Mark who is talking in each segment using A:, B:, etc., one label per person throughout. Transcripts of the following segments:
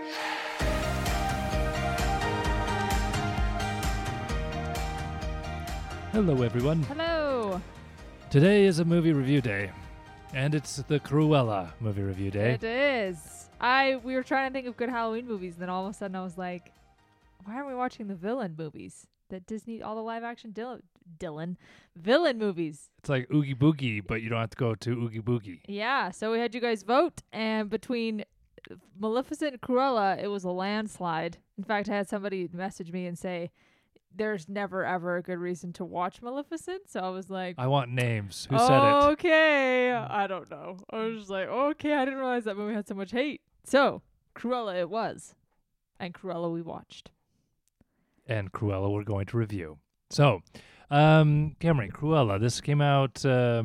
A: Hello, everyone.
B: Hello.
A: Today is a movie review day, and it's the Cruella movie review day.
B: It is. We were trying to think of good Halloween movies, and then all of a sudden I was like, why aren't we watching the villain movies? All the live action villain movies.
A: It's like Oogie Boogie, but you don't have to go to Oogie Boogie.
B: Yeah, so we had you guys vote, and between Maleficent and Cruella, it was a landslide. In fact, I had somebody message me and say, there's never ever a good reason to watch Maleficent. So I was like,
A: I want names. Who said it?
B: Okay. I don't know. I was just like, okay, I didn't realize that movie had so much hate. So Cruella it was. And Cruella we watched.
A: And Cruella we're going to review. So, Camry, Cruella, this came out...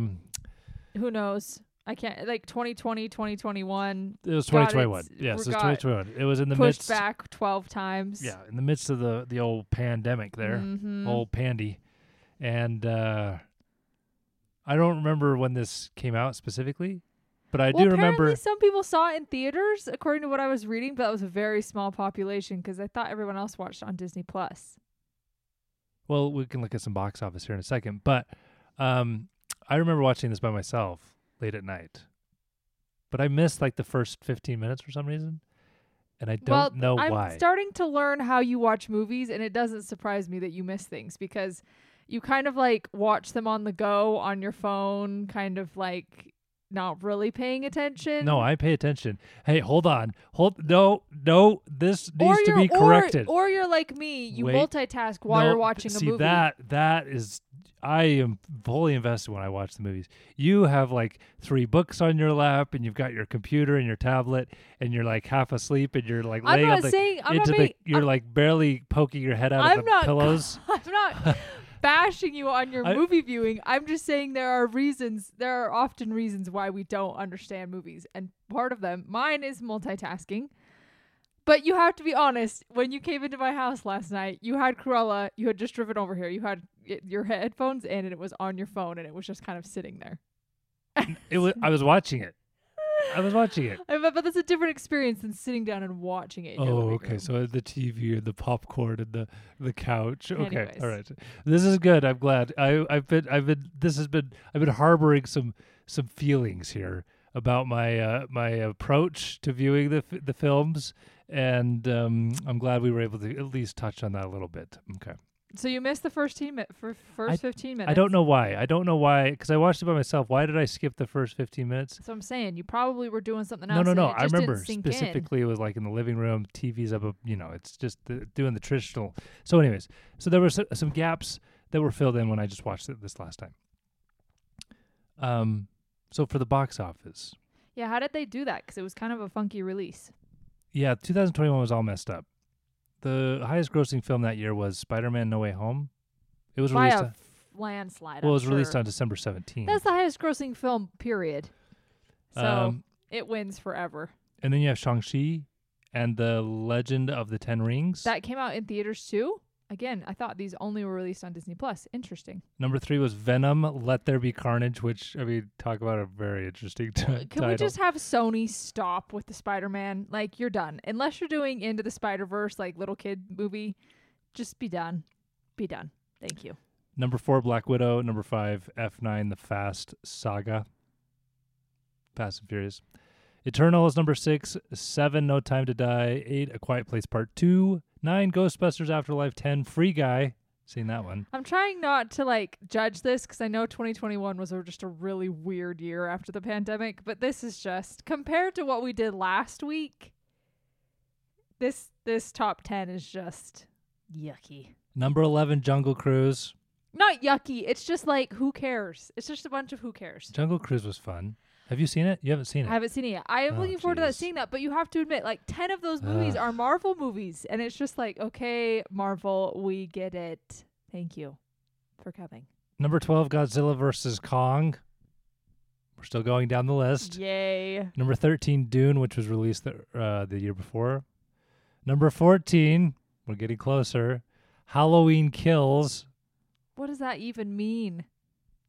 B: who knows? I can't, 2020, 2021.
A: It was 2021. Yes, it was 2021. It was in the
B: pushed
A: midst...
B: back 12 times.
A: Yeah, in the midst of the old pandemic there.
B: Mm-hmm.
A: Old pandy. And I don't remember when this came out specifically, but I do remember...
B: Apparently some people saw it in theaters, according to what I was reading, but that was a very small population because I thought everyone else watched it on Disney+.
A: Well, we can look at some box office here in a second, but I remember watching this by myself late at night, but I missed the first 15 minutes for some reason, and I don't know why.
B: I'm starting to learn how you watch movies, and it doesn't surprise me that you miss things because you kind of watch them on the go on your phone, kind of not really paying attention.
A: No, I pay attention. Hey, hold on. No, this needs to be corrected.
B: Or you're like me, you multitask while you're watching a movie.
A: See, that is... I am fully invested when I watch the movies. You have 3 books on your lap, and you've got your computer and your tablet, and you're half asleep, and you're laying on you're barely poking your head out of the pillows.
B: I'm not bashing you on your movie viewing. I'm just saying there are often reasons why we don't understand movies, and part of them, mine is multitasking. But you have to be honest, when you came into my house last night, you had Cruella, you had just driven over here, you had your headphones in, and it was on your phone, and it was just kind of sitting there.
A: I was watching it.
B: But that's a different experience than sitting down and watching it.
A: Oh, okay. So the TV and the popcorn and the couch. Okay,
B: Anyways.
A: all right. This is good. I'm glad. I've been harboring some feelings here about my my approach to viewing the films, and I'm glad we were able to at least touch on that a little bit. Okay.
B: So you missed the first 15 minutes.
A: I don't know why, because I watched it by myself. Why did I skip the first 15 minutes?
B: So I'm saying you probably were doing something else.
A: No.
B: I
A: remember specifically it was in the living room, TV's up, it's just doing the traditional. So anyways, there were some gaps that were filled in when I just watched it this last time. So for the box office.
B: Yeah, how did they do that? Because it was kind of a funky release.
A: Yeah, 2021 was all messed up. The highest grossing film that year was Spider-Man No Way Home. It was released
B: by a landslide.
A: Well, it was released on December 17th.
B: That's the highest grossing film, period. So it wins forever.
A: And then you have Shang-Chi and The Legend of the Ten Rings.
B: That came out in theaters too? Again, I thought these only were released on Disney+. Interesting.
A: Number 3 was Venom, Let There Be Carnage, which, talk about a very interesting title.
B: Can we just have Sony stop with the Spider-Man? You're done. Unless you're doing Into the Spider-Verse, little kid movie, just be done. Be done. Thank you.
A: Number 4, Black Widow. Number 5, F9, The Fast Saga. Fast and Furious. Eternal is number 6. 7, No Time to Die. 8, A Quiet Place Part 2. 9, Ghostbusters Afterlife. 10, Free Guy. Seen that one.
B: I'm trying not to judge this because I know 2021 was just a really weird year after the pandemic, but this is just compared to what we did last week. This top 10 is just yucky.
A: Number 11, Jungle Cruise.
B: Not yucky. It's just who cares? It's just a bunch of who cares.
A: Jungle Cruise was fun. Have you seen it? You haven't seen it.
B: I haven't seen it yet. I am looking forward to seeing that, but you have to admit, 10 of those movies are Marvel movies, and it's just okay, Marvel, we get it. Thank you for coming.
A: Number 12, Godzilla vs. Kong. We're still going down the list.
B: Yay.
A: Number 13, Dune, which was released the year before. Number 14, we're getting closer, Halloween Kills.
B: What does that even mean?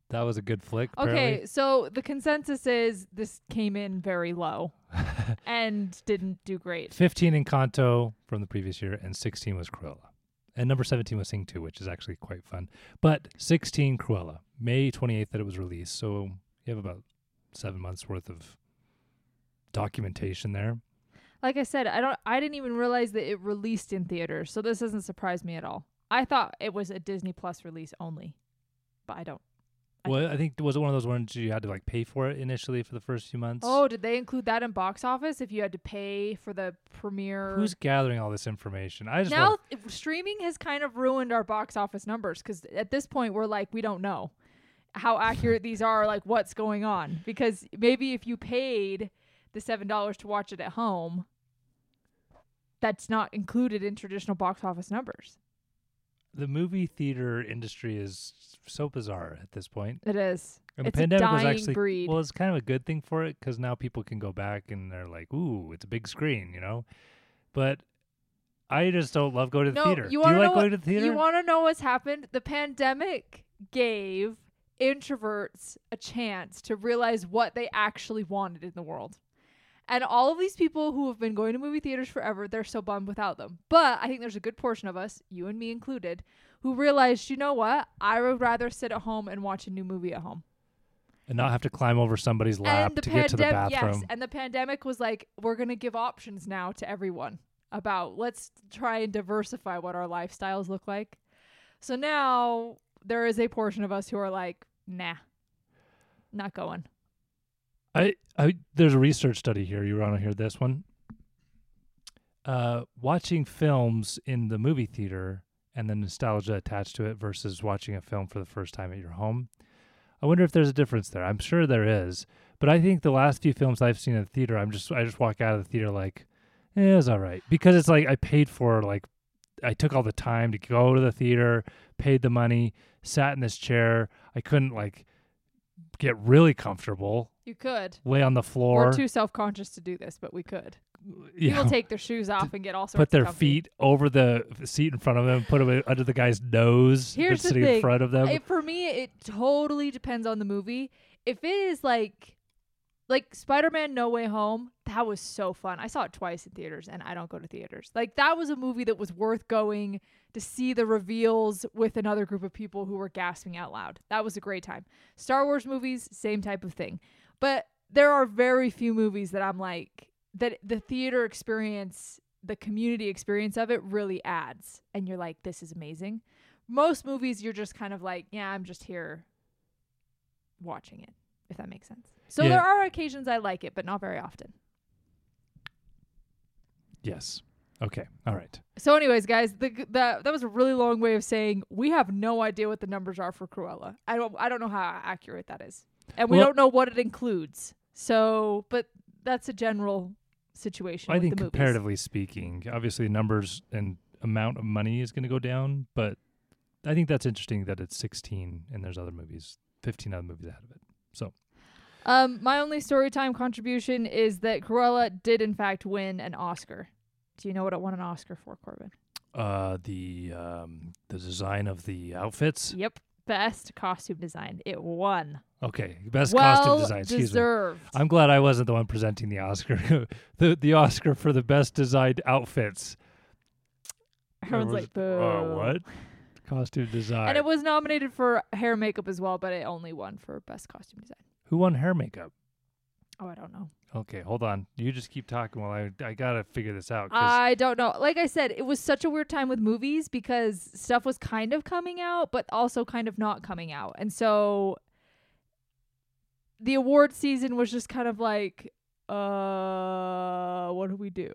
A: That was a good flick.
B: Okay, so the consensus is this came in very low and didn't do great.
A: 15 Encanto from the previous year, and 16 was Cruella. And number 17 was Sing 2, which is actually quite fun. But 16, Cruella. May 28th that it was released, so you have about 7 months worth of documentation there.
B: Like I said, I didn't even realize that it released in theaters, so this doesn't surprise me at all. I thought it was a Disney Plus release only, but I don't.
A: Well, I think, was it one of those ones you had to like pay for it initially for the first few months?
B: Oh, did they include that in box office if you had to pay for the premiere?
A: Who's gathering all this information? I just
B: now streaming has kind of ruined our box office numbers because at this point we're like, we don't know how accurate these are, like what's going on. Because maybe if you paid the $7 to watch it at home, that's not included in traditional box office numbers.
A: The movie theater industry is so bizarre at this point.
B: It is.
A: And
B: it's
A: the pandemic
B: a dying
A: was actually
B: breed.
A: well, it's kind of a good thing for it because now people can go back and they're like, "Ooh, it's a big screen," you know. But I just don't love going to the theater. Do you like going to the theater?
B: You want to know what's happened? The pandemic gave introverts a chance to realize what they actually wanted in the world. And all of these people who have been going to movie theaters forever, they're so bummed without them. But I think there's a good portion of us, you and me included, who realized, you know what? I would rather sit at home and watch a new movie at home.
A: And not have to climb over somebody's lap to get to the bathroom.
B: Yes, and the pandemic was like, we're going to give options now to everyone about let's try and diversify what our lifestyles look like. So now there is a portion of us who are like, nah, not going.
A: There's a research study here. You want to hear this one? Watching films in the movie theater and the nostalgia attached to it versus watching a film for the first time at your home. I wonder if there's a difference there. I'm sure there is, but I think the last few films I've seen in the theater, I just walk out of the theater like, it was all right, because it's like I paid for, like, I took all the time to go to the theater, paid the money, sat in this chair. I couldn't like get really comfortable.
B: You could
A: lay on the floor.
B: We're too self-conscious to do this, but we could.
A: Yeah.
B: People take their shoes off and get all sorts
A: put their
B: of comfy.
A: feet over the seat in front of them, put them under the guy's nose
B: Here's
A: that's
B: the
A: sitting
B: thing.
A: in front of them.
B: For me, it totally depends on the movie. If it is like Spider-Man No Way Home, that was so fun. I saw it twice in theaters, and I don't go to theaters. Like, that was a movie that was worth going to see the reveals with another group of people who were gasping out loud. That was a great time. Star Wars movies, same type of thing. But there are very few movies that I'm like, that the theater experience, the community experience of it really adds. And you're like, this is amazing. Most movies, you're just kind of like, yeah, I'm just here watching it, if that makes sense. So there are occasions I like it, but not very often.
A: Yes. Okay. All right.
B: So anyways, guys, that was a really long way of saying we have no idea what the numbers are for Cruella. I don't know how accurate that is. And we don't know what it includes. So, but that's a general situation with the movies.
A: I think comparatively speaking, obviously numbers and amount of money is going to go down, but I think that's interesting that it's 16 and there's other movies, 15 other movies ahead of it. So
B: my only storytime contribution is that Cruella did in fact win an Oscar. Do you know what it won an Oscar for, Corbin?
A: The design of the outfits.
B: Yep, best costume design. It won.
A: Okay, best costume design.
B: Excuse deserved.
A: Me. I'm glad I wasn't the one presenting the Oscar. the Oscar for the best designed outfits.
B: Everyone's like, boo.
A: What? Costume design.
B: And it was nominated for hair and makeup as well, but it only won for best costume design.
A: Who won hair makeup?
B: Oh, I don't know.
A: Okay, hold on. You just keep talking while I gotta figure this out.
B: I don't know. Like I said, it was such a weird time with movies because stuff was kind of coming out, but also kind of not coming out. And so the award season was just kind of like, what do we do?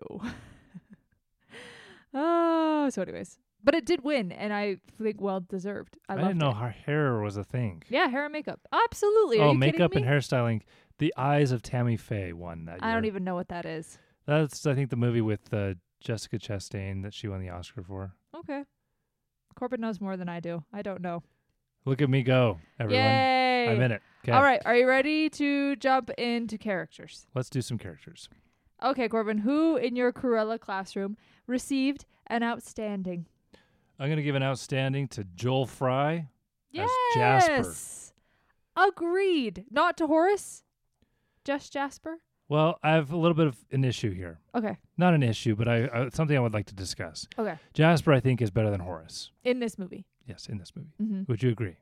B: So anyways. But it did win, and I think well deserved. I
A: didn't know hair was a thing.
B: Yeah, hair and makeup. Absolutely.
A: Oh, makeup and hairstyling. The Eyes of Tammy Faye won that year.
B: I don't even know what that is.
A: That's, I think, the movie with Jessica Chastain that she won the Oscar for.
B: Okay. Corbin knows more than I do. I don't know.
A: Look at me go, everyone.
B: Yay!
A: I'm in it. Okay.
B: All right. Are you ready to jump into characters?
A: Let's do some characters.
B: Okay, Corbin. Who in your Cruella classroom received an outstanding?
A: I'm going to give an outstanding to Joel Fry
B: Yes!
A: as Jasper.
B: Agreed. Not to Horace. Just Jasper.
A: Well, I have a little bit of an issue here.
B: Okay.
A: Not an issue, but I something I would like to discuss.
B: Okay.
A: Jasper, I think, is better than Horace.
B: In this movie.
A: Yes, in this movie.
B: Mm-hmm.
A: Would you agree?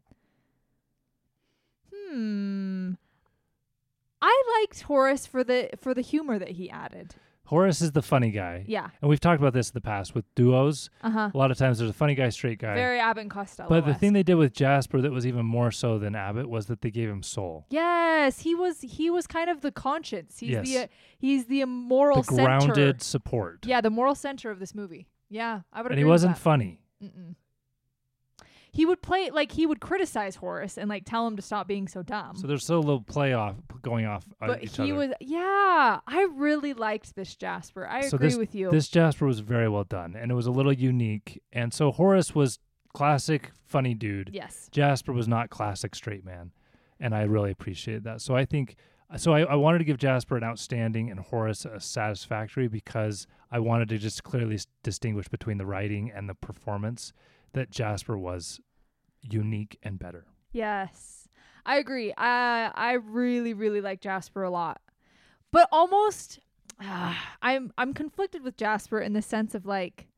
B: I liked Horace for the humor that he added.
A: Horace is the funny guy.
B: Yeah.
A: And we've talked about this in the past with duos.
B: Uh-huh.
A: A lot of times there's a funny guy, straight guy.
B: Very Abbott and Costello.
A: But the thing they did with Jasper that was even more so than Abbott was that they gave him soul.
B: Yes, he was kind of the conscience. He's the
A: The
B: moral center.
A: grounded support.
B: Yeah, the moral center of this movie. Yeah, I would agree.
A: And he wasn't
B: with that.
A: funny.
B: Mm-mm. He would play he would criticize Horace and tell him to stop being so dumb.
A: So there's still a little play off going off
B: but
A: each
B: he
A: other.
B: was I really liked this Jasper. I agree with you.
A: This Jasper was very well done, and it was a little unique. And so Horace was classic funny dude.
B: Yes.
A: Jasper was not classic straight man, and I really appreciated that. So I think I wanted to give Jasper an outstanding and Horace a satisfactory because I wanted to just clearly distinguish between the writing and the performance, that Jasper was unique and better.
B: Yes. I agree. I really, really like Jasper a lot. But almost I'm conflicted with Jasper in the sense of do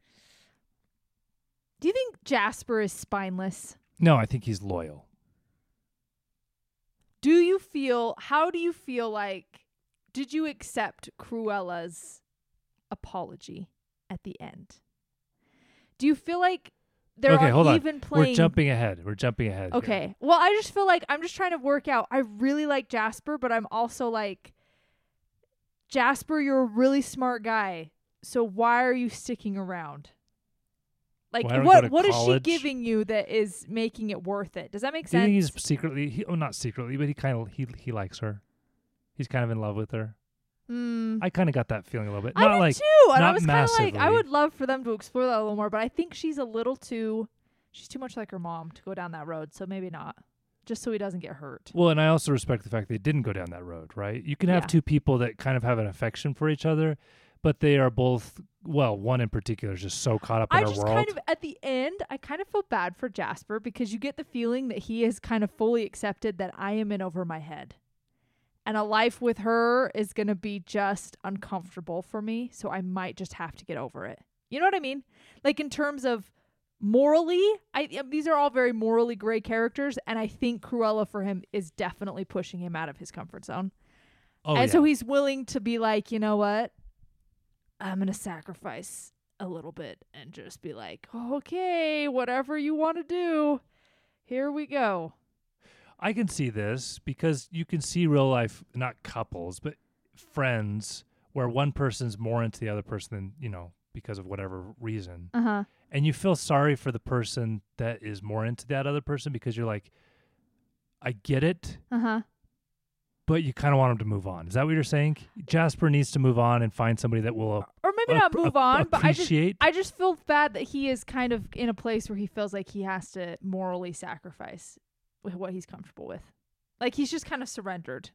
B: you think Jasper is spineless?
A: No, I think he's loyal.
B: How do you feel did you accept Cruella's apology at the end? Do you feel like they're
A: hold on.
B: even playing?
A: We're jumping ahead.
B: Okay.
A: Here.
B: Well, I just feel like I'm just trying to work out. I really like Jasper, but I'm also Jasper, you're a really smart guy. So why are you sticking around? What is she giving you that is making it worth it? Does that make sense?
A: Do you think he's secretly, not secretly, but he likes her. He's kind of in love with her. I kind of got that feeling a little bit.
B: I did too, and I was kind of I would love for them to explore that a little more, but I think she's she's too much like her mom to go down that road, so maybe not. Just so he doesn't get hurt.
A: Well, and I also respect the fact they didn't go down that road, right? You can have two people that kind of have an affection for each other, but they are both, one in particular is just so caught up in her world.
B: At the end, I kind of feel bad for Jasper because you get the feeling that he has kind of fully accepted that I am in over my head. And a life with her is going to be just uncomfortable for me, so I might just have to get over it. You know what I mean? In terms of morally, these are all very morally gray characters, and I think Cruella for him is definitely pushing him out of his comfort zone. So he's willing to be you know what? I'm going to sacrifice a little bit and just be okay, whatever you want to do, here we go.
A: I can see this because you can see real life, not couples, but friends where one person's more into the other person than, because of whatever reason.
B: Uh-huh.
A: And you feel sorry for the person that is more into that other person because you're I get it.
B: Uh-huh.
A: But you kind of want him to move on. Is that what you're saying? Jasper needs to move on and find somebody that will
B: or maybe not move on, but
A: appreciate.
B: I just feel bad that he is kind of in a place where he feels like he has to morally sacrifice with what he's comfortable with. He's just kind of surrendered.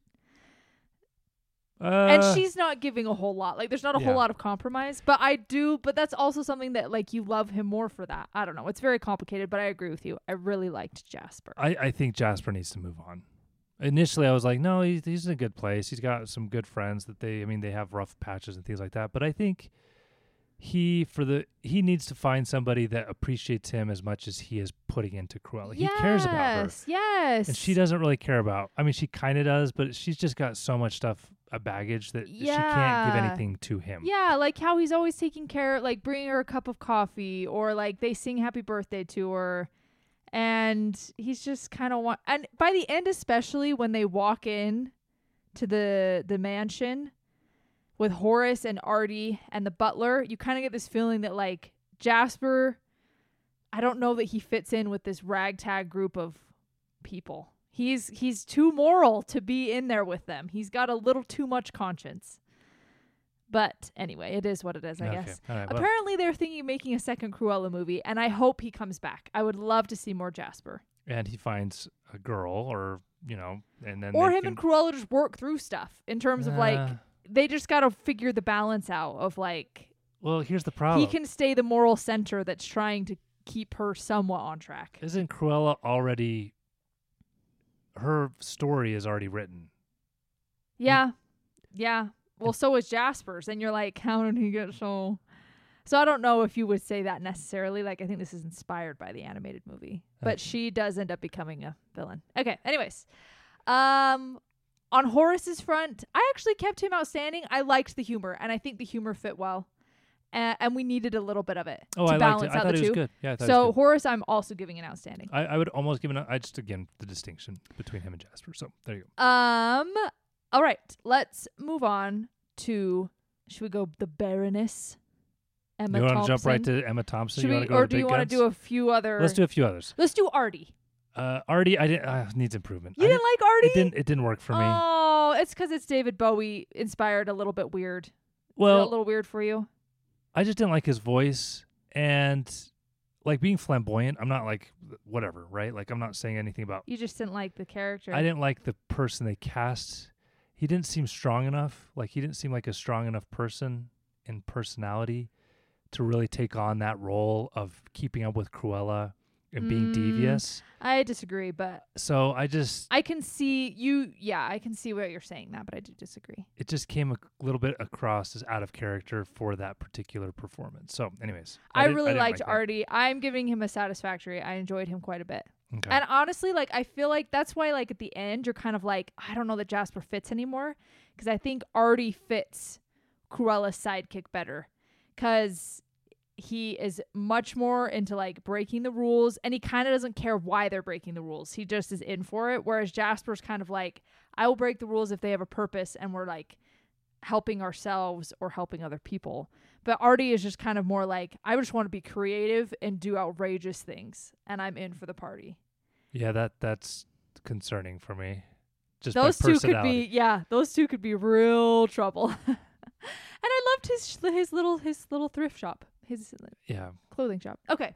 B: And she's not giving a whole lot. There's not a whole lot of compromise, but that's also something that you love him more for that. I don't know. It's very complicated, but I agree with you. I really liked Jasper.
A: I think Jasper needs to move on. Initially, I was no, he's in a good place. He's got some good friends that they have rough patches and things like that. But I think he needs to find somebody that appreciates him as much as he is putting into Cruella. He cares about her.
B: Yes.
A: And she doesn't really care about. She kind of does, but she's just got so much stuff, a baggage that she can't give anything to him.
B: Yeah, how he's always taking care, bringing her a cup of coffee, or they sing happy birthday to her. And he's just kind of and by the end, especially when they walk in to the mansion with Horace and Artie and the butler, you kind of get this feeling that Jasper, I don't know that he fits in with this ragtag group of people. He's too moral to be in there with them. He's got a little too much conscience. But anyway, it is what it is, I guess.
A: All right,
B: apparently, they're thinking of making a second Cruella movie, and I hope he comes back. I would love to see more Jasper.
A: And he finds a girl, or, and then...
B: Or him and Cruella just work through stuff in terms of, they just got to figure the balance out of,
A: Well, here's the problem.
B: He can stay the moral center that's trying to keep her somewhat on track.
A: Isn't Cruella already... her story is already written.
B: Yeah. Yeah. Well, so is Jasper's. And you're like, how did he get so... So I don't know if you would say that necessarily. Like, I think this is inspired by the animated movie. But she does end up becoming a villain. Okay, anyways. On Horace's front, I actually kept him outstanding. I liked the humor, and I think the humor fit well. And we needed a little bit of it to
A: I
B: balance
A: liked it. I
B: out
A: thought
B: the
A: it was
B: two.
A: good. Yeah, I thought it
B: So
A: was good.
B: Horace, I'm also giving an outstanding.
A: I would almost give again, the distinction between him and Jasper. So there you go.
B: All right, let's move on to, should we go the Baroness? Emma
A: You want to
B: Thompson?
A: jump right to Emma Thompson?
B: Should
A: You
B: we,
A: want to go
B: or
A: to
B: do
A: the
B: you
A: big
B: want to
A: guns?
B: do a few other?
A: Let's do a few others.
B: Let's do Artie.
A: Artie, needs improvement.
B: You didn't like Artie?
A: It didn't work for me.
B: Oh, it's because it's David Bowie inspired, a little bit weird. Is that a
A: Well,
B: little weird for you?
A: I just didn't like his voice and like being flamboyant. I'm not like whatever, right? Like I'm not saying anything about.
B: You just didn't like the character.
A: I didn't like the person they cast. He didn't seem strong enough. Like he didn't seem like a strong enough person in personality to really take on that role of keeping up with Cruella and being devious.
B: I disagree, but
A: So
B: I can see you. Yeah, I can see what you're saying that, but I do disagree.
A: it just came a little bit across as out of character for that particular performance. So, anyways,
B: I
A: didn't
B: really
A: like
B: liked
A: that.
B: Artie. I'm giving him a satisfactory. I enjoyed him quite a bit.
A: Okay.
B: And honestly, like, I feel like that's why, like, at the end, you're kind of like, I don't know that Jasper fits anymore. Because I think Artie fits Cruella's sidekick better. Because he is much more into, like, breaking the rules. And he kind of doesn't care why they're breaking the rules. He just is in for it. Whereas Jasper's kind of like, I will break the rules if they have a purpose and we're, like, helping ourselves or helping other people. But Artie is just kind of more like, I just want to be creative and do outrageous things. And I'm in for the party.
A: Yeah, that's concerning for me. Just
B: Those
A: by
B: two could
A: personality.
B: be, those two could be real trouble. And I loved his little thrift shop, his
A: Yeah.
B: clothing shop. Okay,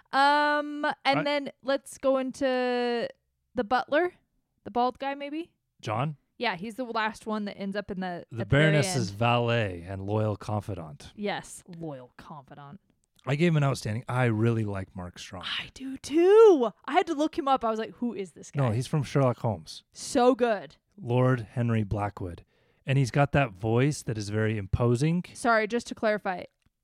B: and then let's go into the butler, the bald guy, maybe.
A: John,
B: Yeah, he's the last one that ends up in the
A: the
B: at the very
A: Baroness's
B: end.
A: valet and loyal confidant.
B: Yes, loyal confidant.
A: I gave him an outstanding. I really like Mark Strong.
B: I do too. I had to look him up. I was like, who is this guy?
A: No, he's from Sherlock Holmes.
B: so good.
A: Lord Henry Blackwood. And he's got that voice that is very imposing.
B: Sorry, just to clarify,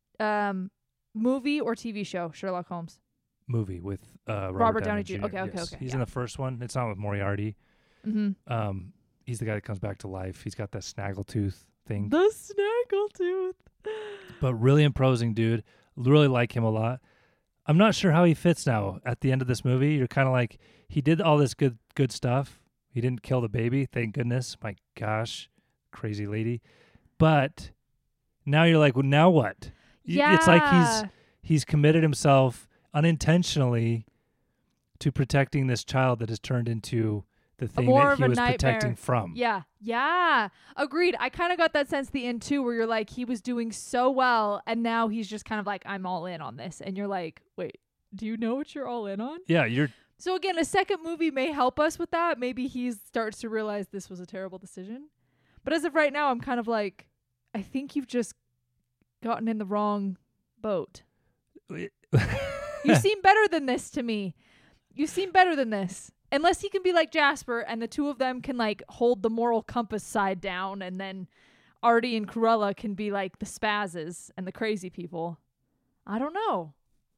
B: movie or TV show, Sherlock Holmes?
A: Movie with
B: Robert Downey Jr. Okay,
A: Yes.
B: okay,
A: He's
B: yeah.
A: in the first one. It's not with Moriarty.
B: Mm-hmm.
A: He's the guy that comes back to life. He's got that snaggletooth thing.
B: The snaggletooth.
A: But really imposing dude. Really like him a lot. I'm not sure how he fits now at the end of this movie. You're kind of like, he did all this good stuff. He didn't kill the baby, thank goodness. My gosh, crazy lady. But now you're like, well, now what?
B: Yeah.
A: It's like he's committed himself unintentionally to protecting this child that has turned into the thing
B: more
A: that
B: of
A: he
B: a
A: was
B: nightmare.
A: protecting from.
B: Yeah. Agreed. I kind of got that sense the end too, where you're like, he was doing so well, and now he's just kind of like, I'm all in on this. And you're like, wait, do you know what you're all in on?
A: Yeah, you're
B: So again, a second movie may help us with that. Maybe he starts to realize this was a terrible decision. But as of right now, I'm kind of like, I think you've just gotten in the wrong boat. You seem better than this to me. You seem better than this. Unless he can be like Jasper and the two of them can like hold the moral compass side down, and then Artie and Cruella can be like the spazzes and the crazy people. I don't know.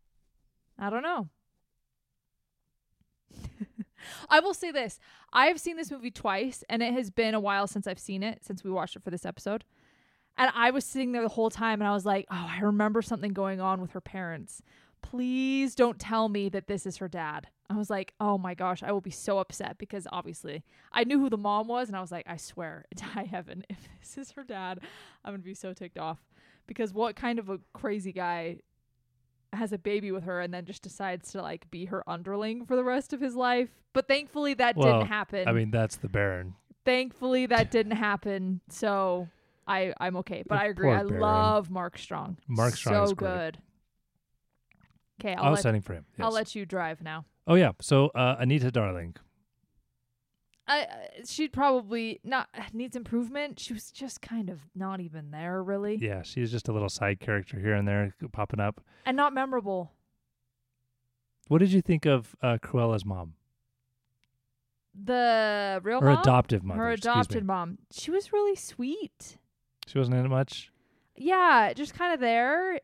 B: I will say this. I have seen this movie twice, and it has been a while since I've seen it, since we watched it for this episode. And I was sitting there the whole time, and I was like, oh, I remember something going on with her parents. Please don't tell me that this is her dad. I was like, oh my gosh, I will be so upset, because obviously I knew who the mom was, and I was like, I swear to high heaven, if this is her dad, I'm going to be so ticked off. Because what kind of a crazy guy has a baby with her and then just decides to like be her underling for the rest of his life? But thankfully that didn't happen.
A: I mean, that's the Baron.
B: Thankfully that didn't happen. So I'm okay. But I agree.
A: Poor
B: I
A: Baron.
B: love Mark Strong.
A: Mark Strong is
B: so
A: great.
B: good. Okay,
A: I was setting for him. Yes.
B: I'll let you drive now.
A: Oh yeah. So Anita Darling.
B: She'd probably not needs improvement. She was just kind of not even there, really.
A: Yeah, she's just a little side character here and there popping up.
B: And not memorable.
A: What did you think of Cruella's mom?
B: the real
A: Her
B: mom,
A: adoptive mother.
B: her
A: excuse
B: adopted
A: me.
B: mom, she was really sweet.
A: She wasn't in it much.
B: Yeah, just kind of there.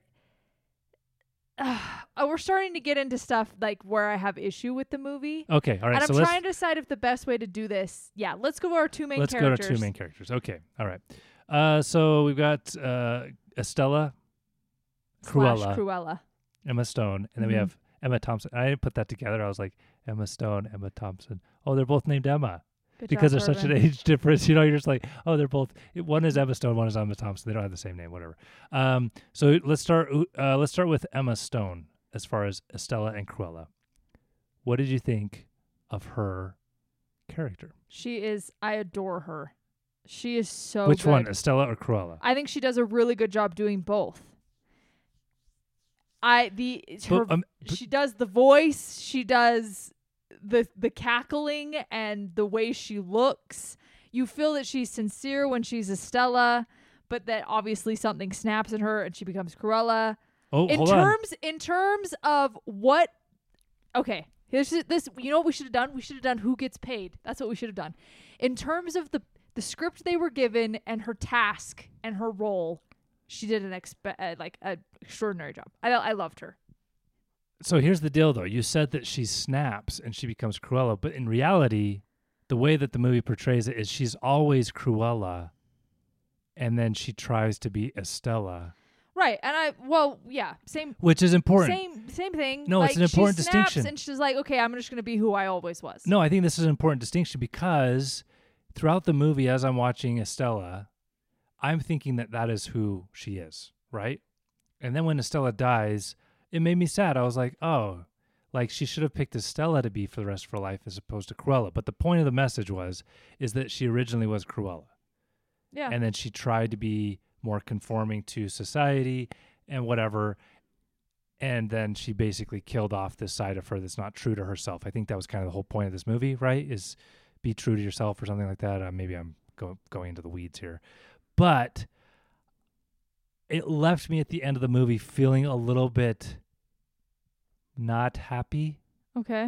B: We're starting to get into stuff like where I have issue with the movie.
A: Okay, all right.
B: And
A: So
B: I'm trying to decide if the best way to do this. Yeah, let's go to our two main characters.
A: Let's go to two main characters. Okay, all right. So we've got Estella Cruella, Emma Stone, and then we
B: Mhm.
A: have Emma Thompson. I didn't put that together. I was like, Emma Stone, Emma Thompson. Oh, they're both named Emma.
B: Good
A: Because
B: job,
A: there's such an
B: Corbin.
A: age difference, you're just like, oh, they're both. One is Emma Stone, one is Emma Thompson. They don't have the same name, whatever. So let's start. Let's start with Emma Stone as far as Estella and Cruella. What did you think of her character?
B: I adore her. She is so
A: Which
B: good.
A: one, Estella or Cruella?
B: I think she does a really good job doing both. She does the voice, she does the cackling and the way she looks. You feel that she's sincere when she's Estella, but that obviously something snaps in her and she becomes Cruella.
A: Oh, hold on.
B: In terms of what okay, here's this you know what we should have done? We should have done who gets paid. That's what we should have done. In terms of the script they were given and her task and her role, she did an extraordinary job. I loved her.
A: So here's the deal, though. You said that she snaps and she becomes Cruella, but in reality, the way that the movie portrays it is she's always Cruella, and then she tries to be Estella.
B: Right, and same.
A: Which is important.
B: Same thing.
A: No, it's an important
B: she snaps
A: distinction.
B: And she's like, okay, I'm just going to be who I always was.
A: No, I think this is an important distinction because throughout the movie, as I'm watching Estella, I'm thinking that is who she is, right? And then when Estella dies, it made me sad. I was like, oh, like she should have picked Estella to be for the rest of her life as opposed to Cruella. But the point of the message is that she originally was Cruella.
B: Yeah.
A: And then she tried to be more conforming to society and whatever. And then she basically killed off this side of her that's not true to herself. I think that was kind of the whole point of this movie, right? Is be true to yourself or something like that. Maybe I'm going into the weeds here. But it left me at the end of the movie feeling a little bit not happy.
B: Okay.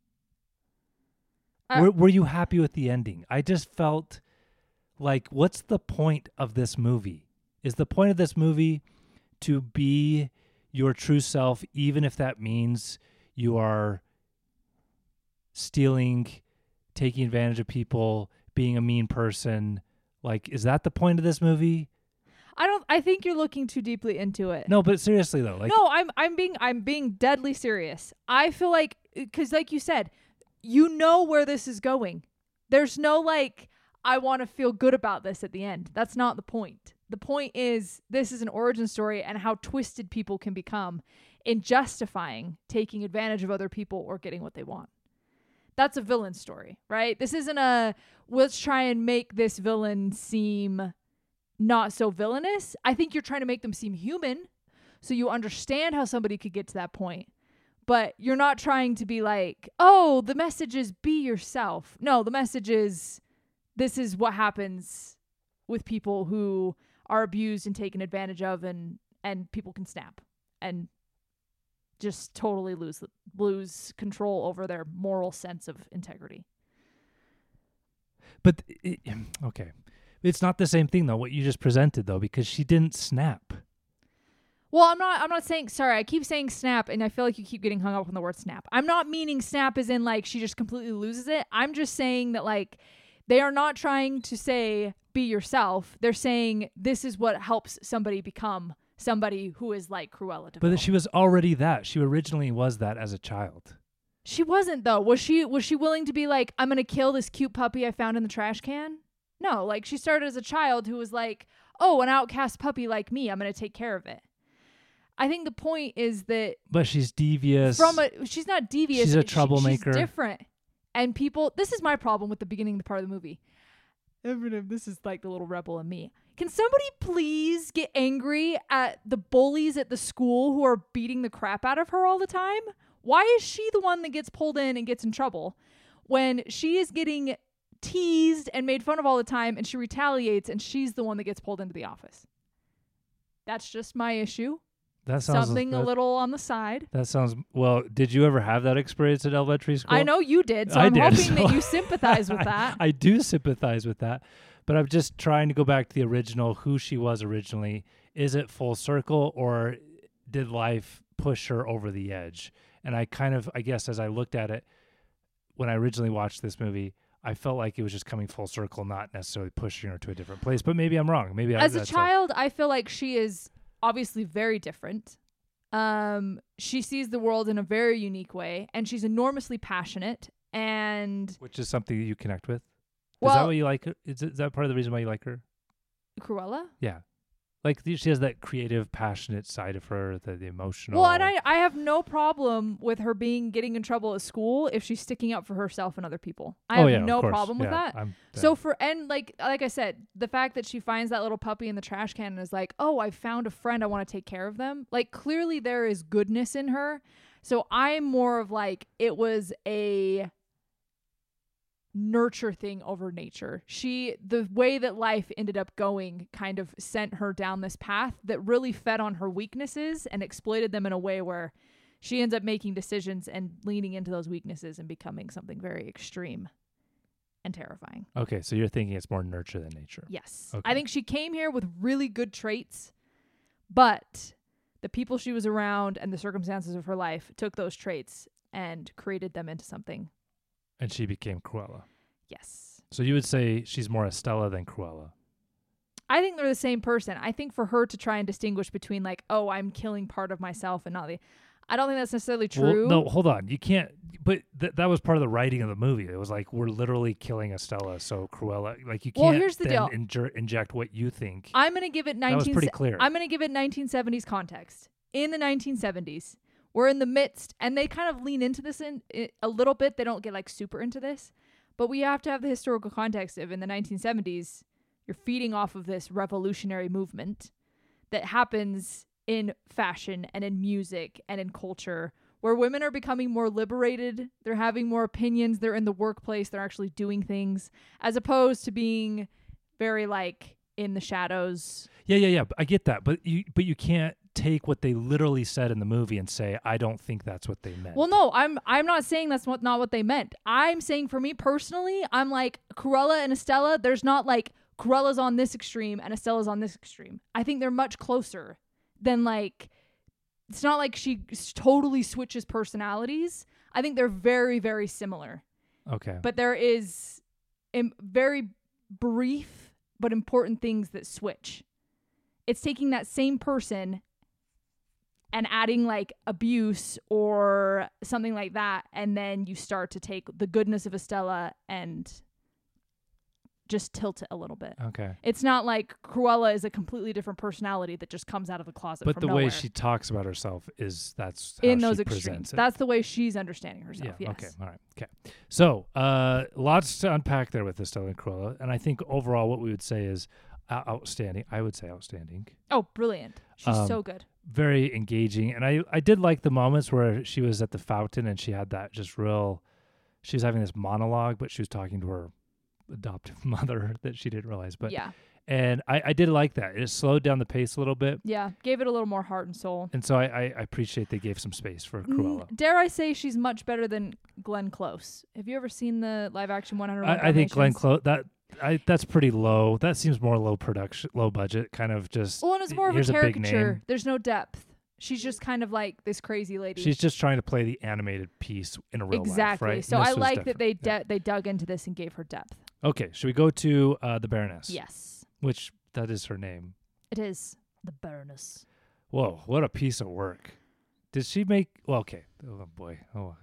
A: Were you happy with the ending? I just felt like, what's the point of this movie? Is the point of this movie to be your true self, even if that means you are stealing, taking advantage of people, being a mean person? Like, is that the point of this movie?
B: I think you're looking too deeply into it.
A: No, but seriously though, like,
B: no, I'm being deadly serious. I feel like, because like you said, you know where this is going. There's no like, I want to feel good about this at the end. That's not the point. The point is this is an origin story and how twisted people can become in justifying taking advantage of other people or getting what they want. That's a villain story, right? This isn't let's try and make this villain seem not so villainous. I think you're trying to make them seem human so you understand how somebody could get to that point. But you're not trying to be like, oh, the message is be yourself. No, the message is this is what happens with people who are abused and taken advantage of, and people can snap and just totally lose control over their moral sense of integrity.
A: But okay, it's not the same thing though. What you just presented though, because she didn't snap.
B: Well, I'm not saying, sorry, I keep saying snap, and I feel like you keep getting hung up on the word snap. I'm not meaning snap as in like she just completely loses it. I'm just saying that like they are not trying to say be yourself. They're saying this is what helps somebody become somebody who is like Cruella de Vil.
A: But she was already that. She originally was that as a child.
B: She wasn't though. Was she willing to be like, I'm going to kill this cute puppy I found in the trash can? No, like she started as a child who was like, oh, an outcast puppy like me, I'm going to take care of it. I think the point is that... But
A: she's devious.
B: She's not devious.
A: She's a troublemaker.
B: She's different. And people... This is my problem with the beginning part of the movie. This is like the little rebel in me. Can somebody please get angry at the bullies at the school who are beating the crap out of her all the time? Why is she the one that gets pulled in and gets in trouble when she is getting teased and made fun of all the time and she retaliates and she's the one that gets pulled into the office? That's just my issue.
A: That sounds
B: something a little on the side.
A: That sounds well. Did you ever have that experience in elementary school?
B: I know you did, so
A: I
B: I'm
A: did,
B: hoping
A: so
B: that you sympathize with that.
A: I do sympathize with that, but I'm just trying to go back to the original, who she was originally. Is it full circle, or did life push her over the edge? And I guess as I looked at it, when I originally watched this movie, I felt like it was just coming full circle, not necessarily pushing her to a different place. But maybe I'm wrong. Maybe
B: as a child, I feel like she is obviously very different. She sees the world in a very unique way, and she's enormously passionate, and
A: which is something that you connect with.
B: Well,
A: is that what you like her? Is that part of the reason why you like her?
B: Cruella?
A: Yeah. Like she has that creative, passionate side of her, the emotional.
B: Well, and I have no problem with her getting in trouble at school if she's sticking up for herself and other people. I have no problem with that. So like I said, the fact that she finds that little puppy in the trash can and is like, oh, I found a friend, I want to take care of them. Like, clearly there is goodness in her. So I'm more of like, it was a nurture thing over nature. The way that life ended up going kind of sent her down this path that really fed on her weaknesses and exploited them in a way where she ends up making decisions and leaning into those weaknesses and becoming something very extreme and terrifying.
A: Okay, so you're thinking it's more nurture than nature.
B: Yes.
A: Okay.
B: I think she came here with really good traits, but the people she was around and the circumstances of her life took those traits and created them into something.
A: And she became Cruella.
B: Yes.
A: So you would say she's more Estella than Cruella?
B: I think they're the same person. I think for her to try and distinguish between like, oh, I'm killing part of myself and not the... I don't think that's necessarily true.
A: Well, no, hold on. You can't... But that was part of the writing of the movie. It was like, we're literally killing Estella, so Cruella... Like, you can't
B: here's the deal.
A: Inject what you think.
B: I'm going to give it
A: That was pretty clear.
B: I'm going to give it 1970s context. In the 1970s, we're in the midst, and they kind of lean into this a little bit. They don't get like super into this, but we have to have the historical context of in the 1970s, you're feeding off of this revolutionary movement that happens in fashion and in music and in culture, where women are becoming more liberated. They're having more opinions. They're in the workplace. They're actually doing things, as opposed to being very like in the shadows.
A: Yeah. I get that, but you can't take what they literally said in the movie and say, I don't think that's what they meant.
B: Well, no, I'm not saying that's not what they meant. I'm saying for me personally, I'm like Cruella and Estella. There's not like Cruella's on this extreme and Estella's on this extreme. I think they're much closer than like, it's not like she totally switches personalities. I think they're very, very similar.
A: Okay.
B: But there is very brief but important things that switch. It's taking that same person and adding like abuse or something like that, and then you start to take the goodness of Estella and just tilt it a little bit.
A: Okay.
B: It's not like Cruella is a completely different personality that just comes out of the closet
A: but
B: from
A: the
B: nowhere.
A: way she talks about herself that's how
B: in those
A: she
B: extremes.
A: presents it.
B: That's the way she's understanding herself.
A: Yeah.
B: Yes.
A: Okay. All right. Okay. So lots to unpack there with Estella and Cruella, and I think overall what we would say is outstanding. I would say outstanding.
B: Oh, brilliant. She's so good.
A: Very engaging. And I did like the moments where she was at the fountain and she had that just she was having this monologue, but she was talking to her adoptive mother that she didn't realize. But
B: yeah.
A: And I did like that. It slowed down the pace a little bit.
B: Yeah. Gave it a little more heart and soul.
A: And so I appreciate they gave some space for Cruella.
B: Dare I say she's much better than Glenn Close. Have you ever seen the live action 101
A: I think Glenn Close, that's pretty low. That seems more low production, low budget, kind of just.
B: Well, and it's more of a
A: big
B: caricature.
A: name.
B: There's no depth. She's just kind of like this crazy lady.
A: She's just trying to play the animated piece in a real life, right?
B: So I like that they dug into this and gave her depth.
A: Okay, should we go to the Baroness?
B: Yes.
A: Which, that is her name.
B: It is the Baroness.
A: Whoa, what a piece of work. Did she make... Well, okay. Oh, boy. Oh,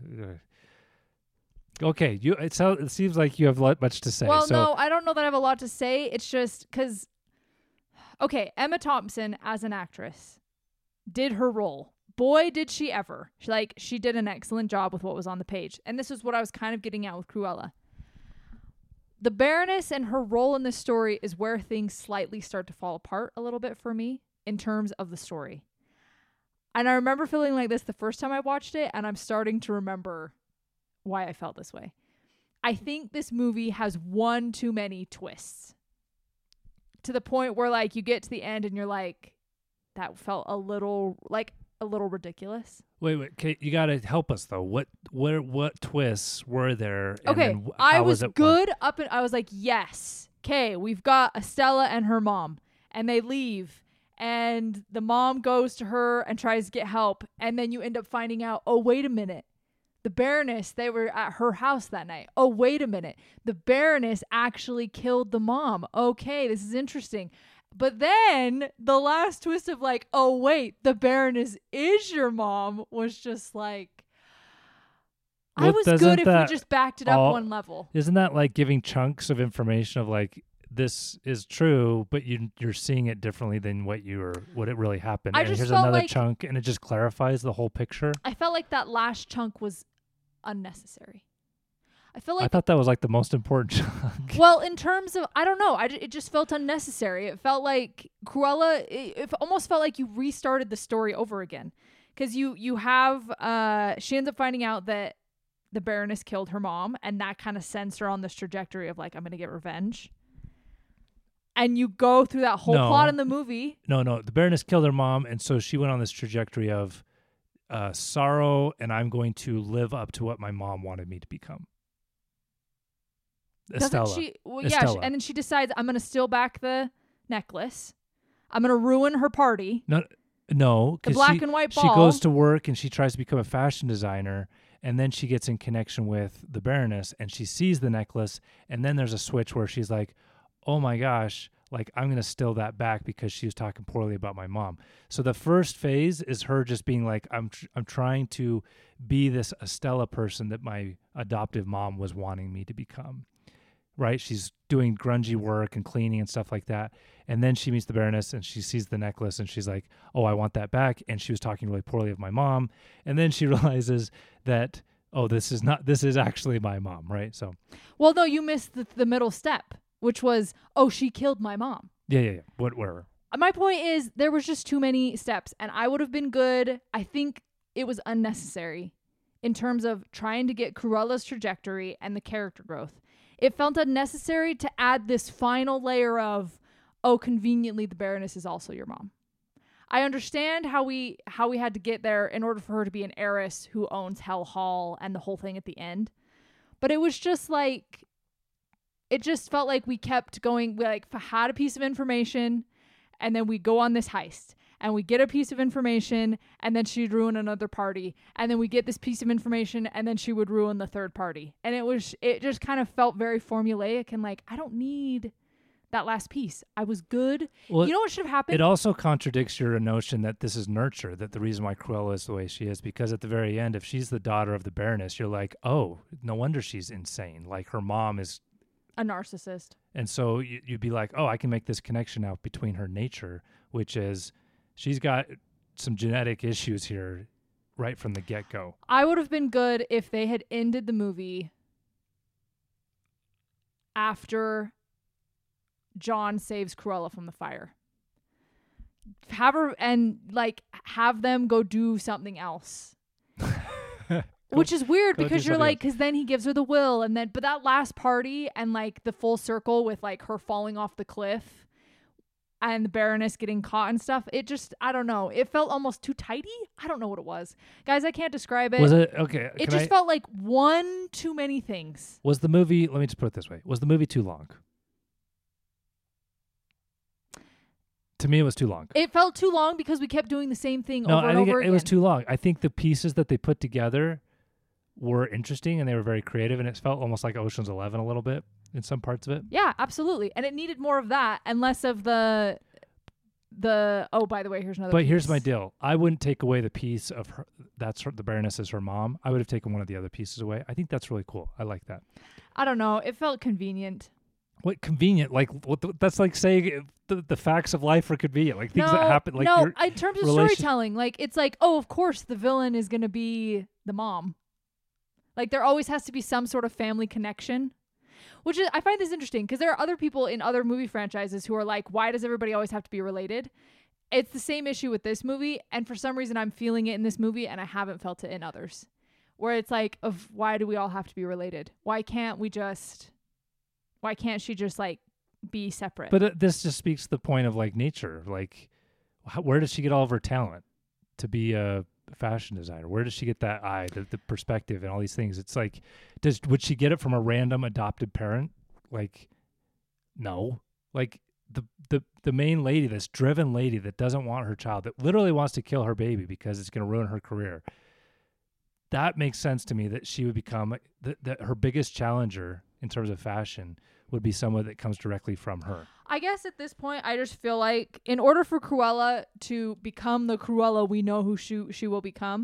A: okay, it seems like you have much to say.
B: Well, no, I don't know that I have a lot to say. It's just because... Okay, Emma Thompson as an actress did her role. Boy, did she ever. She did an excellent job with what was on the page. And this is what I was kind of getting at with Cruella. The Baroness and her role in this story is where things slightly start to fall apart a little bit for me in terms of the story. And I remember feeling like this the first time I watched it, and I'm starting to remember why I felt this way. I think this movie has one too many twists. To the point where you get to the end and you're like, that felt a little ridiculous.
A: Wait, Kate, you gotta help us though. What twists were there? And
B: Okay,
A: then
B: I was good up and I was like, yes, okay, we've got Estella and her mom, and they leave, and the mom goes to her and tries to get help, and then you end up finding out, oh, wait a minute, the Baroness, they were at her house that night. Oh, wait a minute, the Baroness actually killed the mom. Okay, this is interesting. But then the last twist of like, oh, wait, the Baroness is your mom was just like, I was good if we just backed it up one level.
A: Isn't that like giving chunks of information of like, this is true, but you're seeing it differently than what it really happened.
B: I
A: and
B: just
A: here's
B: felt
A: another
B: like,
A: chunk, and it just clarifies the whole picture.
B: I felt like that last chunk was unnecessary. I
A: thought that was like the most important chunk.
B: Well, in terms of, I don't know, it just felt unnecessary. It felt like Cruella, it almost felt like you restarted the story over again. Because you have, she ends up finding out that the Baroness killed her mom, and that kind of sends her on this trajectory of like, I'm going to get revenge. And you go through that whole plot in the movie.
A: No, the Baroness killed her mom, and so she went on this trajectory of sorrow, and I'm going to live up to what my mom wanted me to become. Estella.
B: Yeah, and then she decides, I'm going to steal back the necklace. I'm going to ruin her party.
A: No,
B: the black and white ball.
A: She goes to work and she tries to become a fashion designer, and then she gets in connection with the Baroness, and she sees the necklace, and then there's a switch where she's like, oh my gosh, like I'm going to steal that back because she was talking poorly about my mom. So the first phase is her just being like, I'm trying to be this Estella person that my adoptive mom was wanting me to become. Right? She's doing grungy work and cleaning and stuff like that. And then she meets the Baroness and she sees the necklace and she's like, oh, I want that back. And she was talking really poorly of my mom. And then she realizes that, oh, this is actually my mom. Right? So,
B: well, no, you missed the middle step, which was, oh, she killed my mom.
A: Yeah. Whatever.
B: My point is there was just too many steps, and I would have been good. I think it was unnecessary in terms of trying to get Cruella's trajectory and the character growth. It felt unnecessary to add this final layer of, oh, conveniently the Baroness is also your mom. I understand how we had to get there in order for her to be an heiress who owns Hell Hall and the whole thing at the end. But it was just like, it just felt like we kept going. We like had a piece of information, and then we go on this heist, and we get a piece of information, and then she'd ruin another party, and then we get this piece of information, and then she would ruin the third party. And it just kind of felt very formulaic, and like, I don't need that last piece. I was good. Well, you know what should have happened?
A: It also contradicts your notion that this is nurture, that the reason why Cruella is the way she is, because at the very end, if she's the daughter of the Baroness, you're like, oh, no wonder she's insane. Like her mom is
B: a narcissist.
A: And so you'd be like, oh, I can make this connection out between her nature, which is she's got some genetic issues here right from the get-go.
B: I would have been good if they had ended the movie after John saves Cruella from the fire. Have them go do something else. Which is weird because you're like, because then he gives her the will, and then, but that last party and like the full circle with like her falling off the cliff and the Baroness getting caught and stuff, it just, I don't know. It felt almost too tidy. I don't know what it was. Guys, I can't describe it.
A: Was it? Okay.
B: It just felt like one too many things.
A: Was the movie, let me just put it this way. Was the movie too long? To me, it was too long.
B: It felt too long because we kept doing the same thing over and over again.
A: It was too long. I think the pieces that they put together were interesting and they were very creative, and it felt almost like Ocean's 11 a little bit in some parts of it.
B: Yeah, absolutely. And it needed more of that and less of the oh, by the way, here's another piece.
A: Here's my deal. I wouldn't take away the piece of her, the Baroness is her mom. I would have taken one of the other pieces away. I think that's really cool. I like that.
B: I don't know. It felt convenient.
A: What convenient? Like that's like saying the facts of life are convenient. Like things that happen. Like
B: no, in terms of storytelling, like it's like, oh, of course the villain is going to be the mom. Like there always has to be some sort of family connection, which is, I find this interesting because there are other people in other movie franchises who are like, why does everybody always have to be related? It's the same issue with this movie, and for some reason I'm feeling it in this movie, and I haven't felt it in others, where it's like, of why do we all have to be related? Why can't she just like be separate?
A: But this just speaks to the point of like nature. Like Where does she get all of her talent to be a fashion designer? Where does she get that eye, the perspective, and all these things? It's like, would she get it from a random adopted parent? Like, no. Like the main lady, this driven lady that doesn't want her child, that literally wants to kill her baby because it's going to ruin her career. That makes sense to me that she would become that her biggest challenger in terms of fashion would be someone that comes directly from her.
B: I guess at this point, I just feel like in order for Cruella to become the Cruella we know who she will become,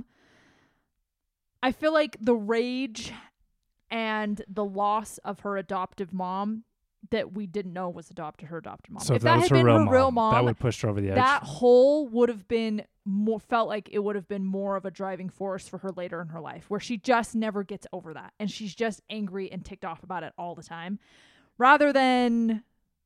B: I feel like the rage and the loss of her adoptive mom that we didn't know was her adopted mom.
A: So
B: if
A: that was
B: had
A: her
B: been
A: real mom, that would push her over the edge.
B: That hole would have been felt like it would have been more of a driving force for her later in her life, where she just never gets over that. And she's just angry and ticked off about it all the time. Rather than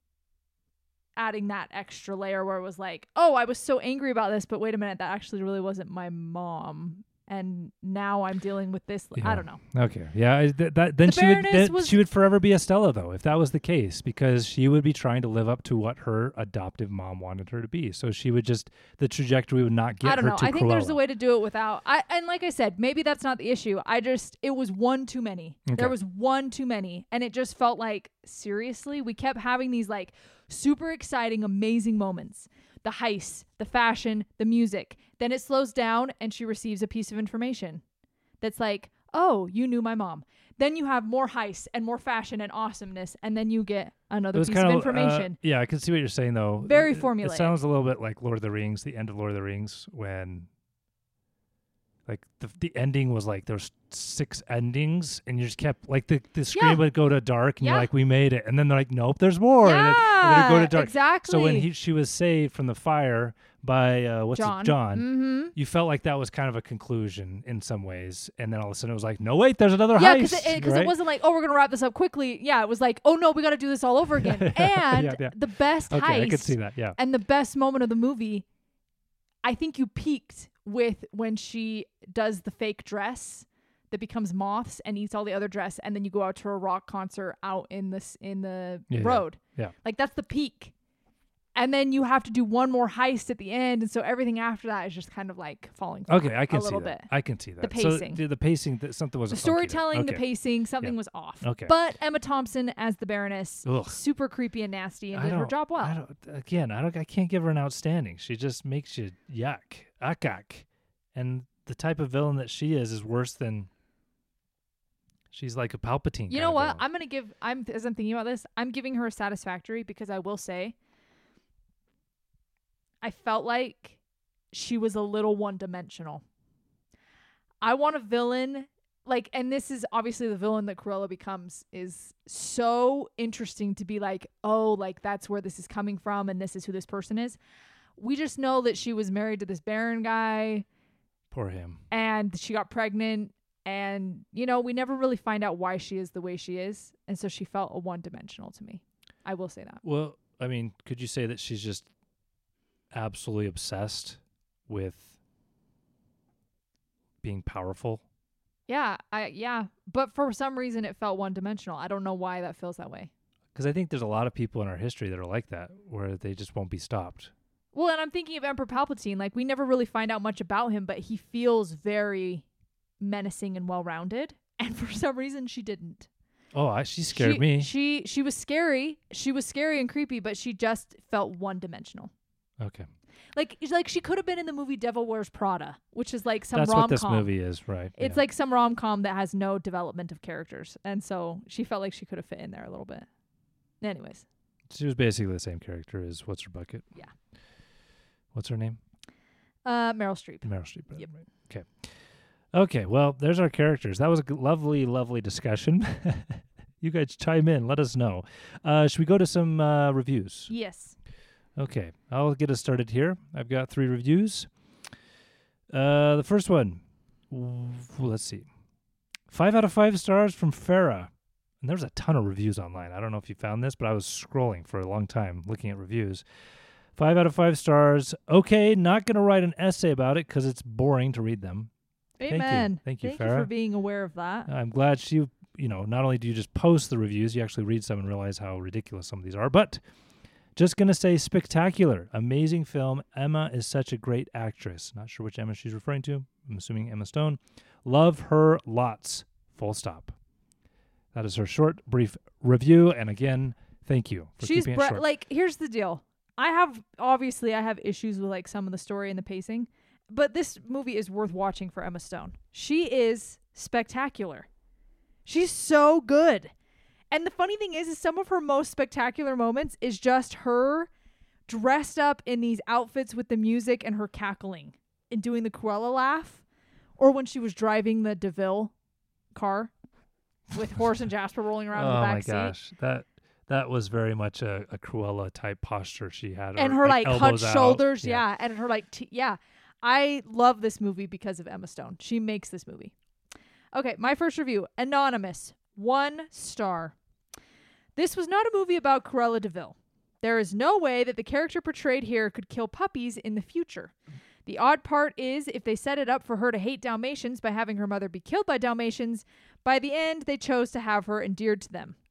B: adding that extra layer where it was like, oh, I was so angry about this, but wait a minute, that actually really wasn't my mom. And now I'm dealing with this.
A: Yeah.
B: I don't know.
A: Okay. Yeah. Then she would forever be Estella, though, if that was the case, because she would be trying to live up to what her adoptive mom wanted her to be. So she would the trajectory would not get her to Cruella.
B: I think there's a way to do it without. And like I said, maybe that's not the issue. It was one too many. Okay. There was one too many. And it just felt like, seriously, we kept having these like super exciting, amazing moments. The heist, the fashion, the music. Then it slows down and she receives a piece of information that's like, oh, you knew my mom. Then you have more heist and more fashion and awesomeness, and then you get another piece of information.
A: Yeah, I can see what you're saying, though.
B: Very formulaic.
A: It sounds a little bit like Lord of the Rings, the end of Lord of the Rings, when like the ending was like there's 6 endings, and you just kept like the screen would go to dark, and you're like, we made it, and then they're like, nope, there's more, and then it'd go to dark.
B: Exactly.
A: So when she was saved from the fire by John,
B: mm-hmm.
A: You felt like that was kind of a conclusion in some ways, and then all of a sudden it was like, no, wait, there's another heist.
B: Because it wasn't like, oh, we're gonna wrap this up quickly. Yeah, it was like, oh no, we got to do this all over again. And the best heist,
A: I could see that,
B: and the best moment of the movie, I think you peaked with when she does the fake dress that becomes moths and eats all the other dress, and then you go out to a rock concert out in the road.
A: Yeah.
B: Like that's the peak. And then you have to do one more heist at the end, and so everything after that is just kind of like falling flat.
A: Okay, I can
B: a little
A: see
B: bit.
A: that. I can see that.
B: The pacing.
A: So the pacing, something was
B: the storytelling, the pacing, something was off.
A: Okay.
B: But Emma Thompson as the Baroness, super creepy and nasty, and did her job well.
A: I can't give her an outstanding. She just makes you yuck, akak, and the type of villain that she is worse than. She's like a Palpatine.
B: You know what? As I'm thinking about this, I'm giving her a satisfactory, because I will say, I felt like she was a little one-dimensional. I want a villain, like, and this is obviously the villain that Cruella becomes is so interesting to be like, oh, like that's where this is coming from and this is who this person is. We just know that she was married to this Baron guy.
A: Poor him.
B: And she got pregnant, and, you know, we never really find out why she is the way she is. And so she felt a one-dimensional to me. I will say that.
A: Well, I mean, could you say that she's just absolutely obsessed with being powerful?
B: Yeah, but for some reason it felt one-dimensional. I don't know why that feels that way.
A: Because I think there's a lot of people in our history that are like that, where they just won't be stopped.
B: Well, and I'm thinking of Emperor Palpatine. Like, we never really find out much about him, but he feels very menacing and well-rounded. And for some reason, she didn't.
A: Oh, she scared me.
B: She was scary. She was scary and creepy, but she just felt one-dimensional.
A: Okay.
B: Like she could have been in the movie Devil Wears Prada, which is like some
A: rom-com. That's what this movie is, right?
B: It's like some rom-com that has no development of characters. And so she felt like she could have fit in there a little bit. Anyways.
A: She was basically the same character as What's Her Bucket?
B: Yeah.
A: What's her name?
B: Meryl Streep.
A: Meryl Streep.
B: Yep.
A: Okay. Okay, well, there's our characters. That was a lovely, lovely discussion. You guys chime in. Let us know. Should we go to some reviews?
B: Yes.
A: Okay, I'll get us started here. I've got 3 reviews. The first one, let's see. 5 out of 5 stars from Farah. And there's a ton of reviews online. I don't know if you found this, but I was scrolling for a long time looking at reviews. 5 out of 5 stars. Okay, not going to write an essay about it because it's boring to read them.
B: Amen.
A: Thank you, Farah.
B: Thank you for being aware of that.
A: I'm glad not only do you just post the reviews, you actually read some and realize how ridiculous some of these are. But Just going to say spectacular. Amazing film. Emma is such a great actress. Not sure which Emma she's referring to. I'm assuming Emma Stone. Love her lots. Full stop. That is her short, brief review. And again, thank you for keeping it short.
B: Like, here's the deal. I have issues with like some of the story and the pacing, but this movie is worth watching for Emma Stone. She is spectacular. She's so good. And the funny thing is some of her most spectacular moments is just her dressed up in these outfits with the music and her cackling and doing the Cruella laugh, or when she was driving the DeVille car with Horace and Jasper rolling around in the back seat. Oh my gosh.
A: That was very much a Cruella type posture she had.
B: And her like hunched shoulders. Yeah. And her like, I love this movie because of Emma Stone. She makes this movie. Okay. My first review, Anonymous, 1 star. This was not a movie about Cruella DeVille. There is no way that the character portrayed here could kill puppies in the future. The odd part is if they set it up for her to hate Dalmatians by having her mother be killed by Dalmatians, by the end they chose to have her endeared to them.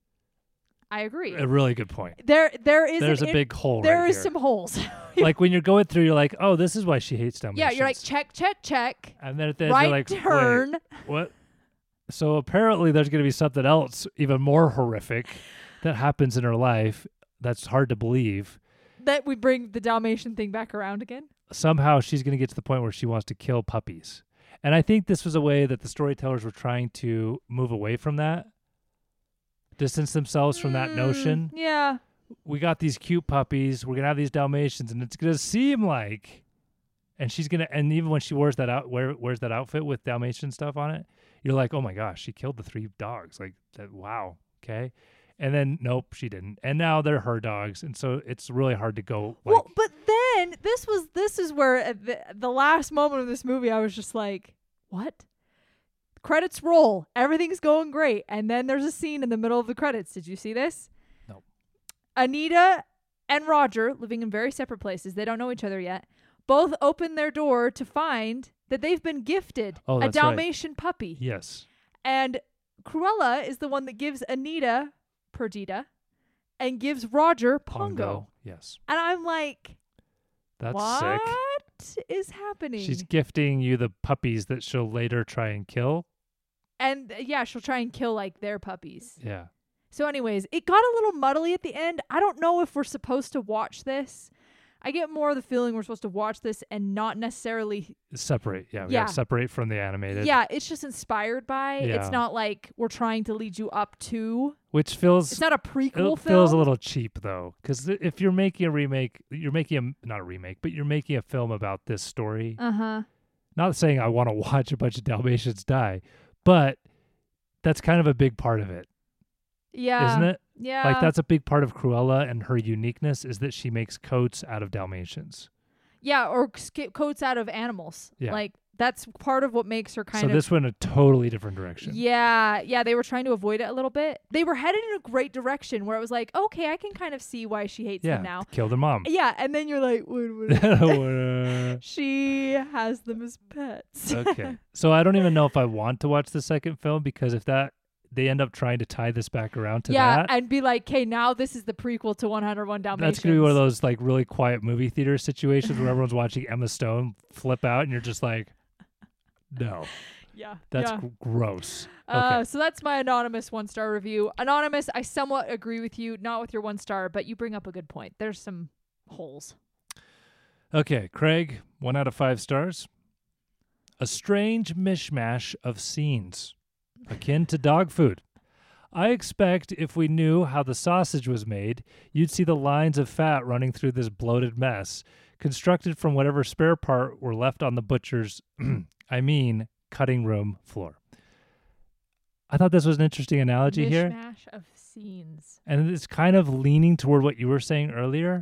B: I agree.
A: A really good point.
B: There's
A: a big hole
B: there
A: right
B: is
A: here.
B: some holes.
A: Like when you're going through, you're like, oh, this is why she hates Dalmatians.
B: Yeah, you're like, check.
A: And then at the end,
B: right
A: you're like,
B: turn.
A: wait, what? So apparently there's going to be something else even more horrific that happens in her life that's hard to believe.
B: That we bring the Dalmatian thing back around again?
A: Somehow she's going to get to the point where she wants to kill puppies. And I think this was a way that the storytellers were trying to move away from that. Distance themselves from that notion.
B: Yeah.
A: We got these cute puppies. We're going to have these Dalmatians, and it's going to seem like, and she's going to, and even when she wears that outfit with Dalmatian stuff on it, you're like, oh my gosh, she killed the 3 dogs. Like that. Wow. Okay. And then, nope, she didn't. And now they're her dogs. And so it's really hard to go. Like,
B: well, but then this is where at the last moment of this movie, I was just like, what? Credits roll. Everything's going great. And then there's a scene in the middle of the credits. Did you see this?
A: No.
B: Anita and Roger, living in very separate places, they don't know each other yet, both open their door to find that they've been gifted a Dalmatian puppy.
A: Yes.
B: And Cruella is the one that gives Anita Perdita and gives Roger Pongo.
A: Yes.
B: And I'm like,
A: that's
B: what
A: sick.
B: is happening?
A: She's gifting you the puppies that she'll later try and kill.
B: And yeah, she'll try and kill like their puppies.
A: Yeah.
B: So anyways, it got a little muddly at the end. I don't know if we're supposed to watch this. I get more of the feeling we're supposed to watch this and not necessarily
A: separate. Yeah. We gotta separate from the animated.
B: Yeah. It's just inspired by.
A: Yeah.
B: It's not like we're trying to lead you up to.
A: Which feels.
B: It's not a prequel film.
A: It feels a little cheap though. Because if you're making a remake, you're making not a remake, but you're making a film about this story. Not saying I want to watch a bunch of Dalmatians die, but that's kind of a big part of it.
B: Yeah.
A: Isn't it?
B: Yeah.
A: Like that's a big part of Cruella and her uniqueness is that she makes coats out of Dalmatians.
B: Yeah, or coats out of animals.
A: Yeah.
B: Like that's part of what makes her kind of.
A: So this went a totally different direction.
B: Yeah, they were trying to avoid it a little bit. They were headed in a great direction where it was like, okay, I can kind of see why she hates them now.
A: Kill their mom.
B: Yeah, and then you're like, wait. She has them as pets.
A: Okay. So I don't even know if I want to watch the second film because if they end up trying to tie this back around to that.
B: Yeah, and be like, okay, now this is the prequel to 101 Dalmatians.
A: That's going to be one of those like really quiet movie theater situations where everyone's watching Emma Stone flip out and you're just like, no.
B: Yeah.
A: That's gross. Okay.
B: So that's my Anonymous 1-star review. Anonymous, I somewhat agree with you, not with your 1 star, but you bring up a good point. There's some holes.
A: Okay, Craig, 1 out of 5 stars. A strange mishmash of scenes. Akin to dog food. I expect if we knew how the sausage was made, you'd see the lines of fat running through this bloated mess, constructed from whatever spare part were left on the butcher's, cutting room floor. I thought this was an interesting analogy here.
B: Mishmash of scenes.
A: And it's kind of leaning toward what you were saying earlier.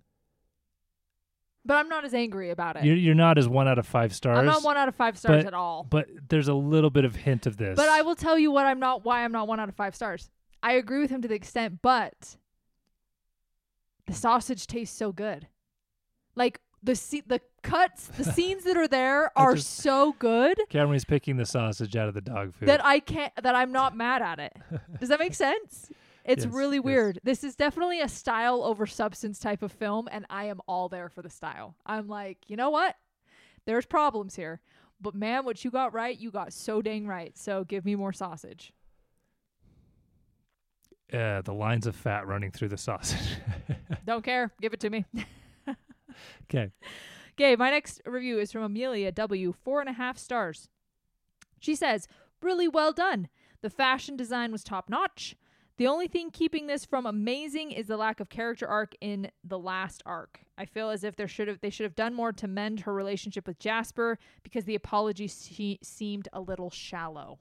B: But I'm not as angry about it.
A: You're not as 1 out of 5 stars.
B: I'm not 1 out of 5 stars at all.
A: But there's a little bit of hint of this.
B: But I will tell you why I'm not 1 out of 5 stars. I agree with him to the extent, but the sausage tastes so good. Like the cuts, the scenes that are there are so good.
A: Cameron's picking the sausage out of the dog food.
B: That I'm not mad at it. Does that make sense? It's
A: Yes,
B: really
A: yes.
B: weird. This is definitely a style over substance type of film, and I am all there for the style. I'm like, you know what? There's problems here. But man, what you got right, you got so dang right. So give me more sausage.
A: The lines of fat running through the sausage.
B: Don't care. Give it to me.
A: Okay.
B: Okay, my next review is from Amelia W. 4.5 stars. She says, really well done. The fashion design was top notch. The only thing keeping this from amazing is the lack of character arc in the last arc. I feel as if they should have done more to mend her relationship with Jasper because the apology seemed a little shallow.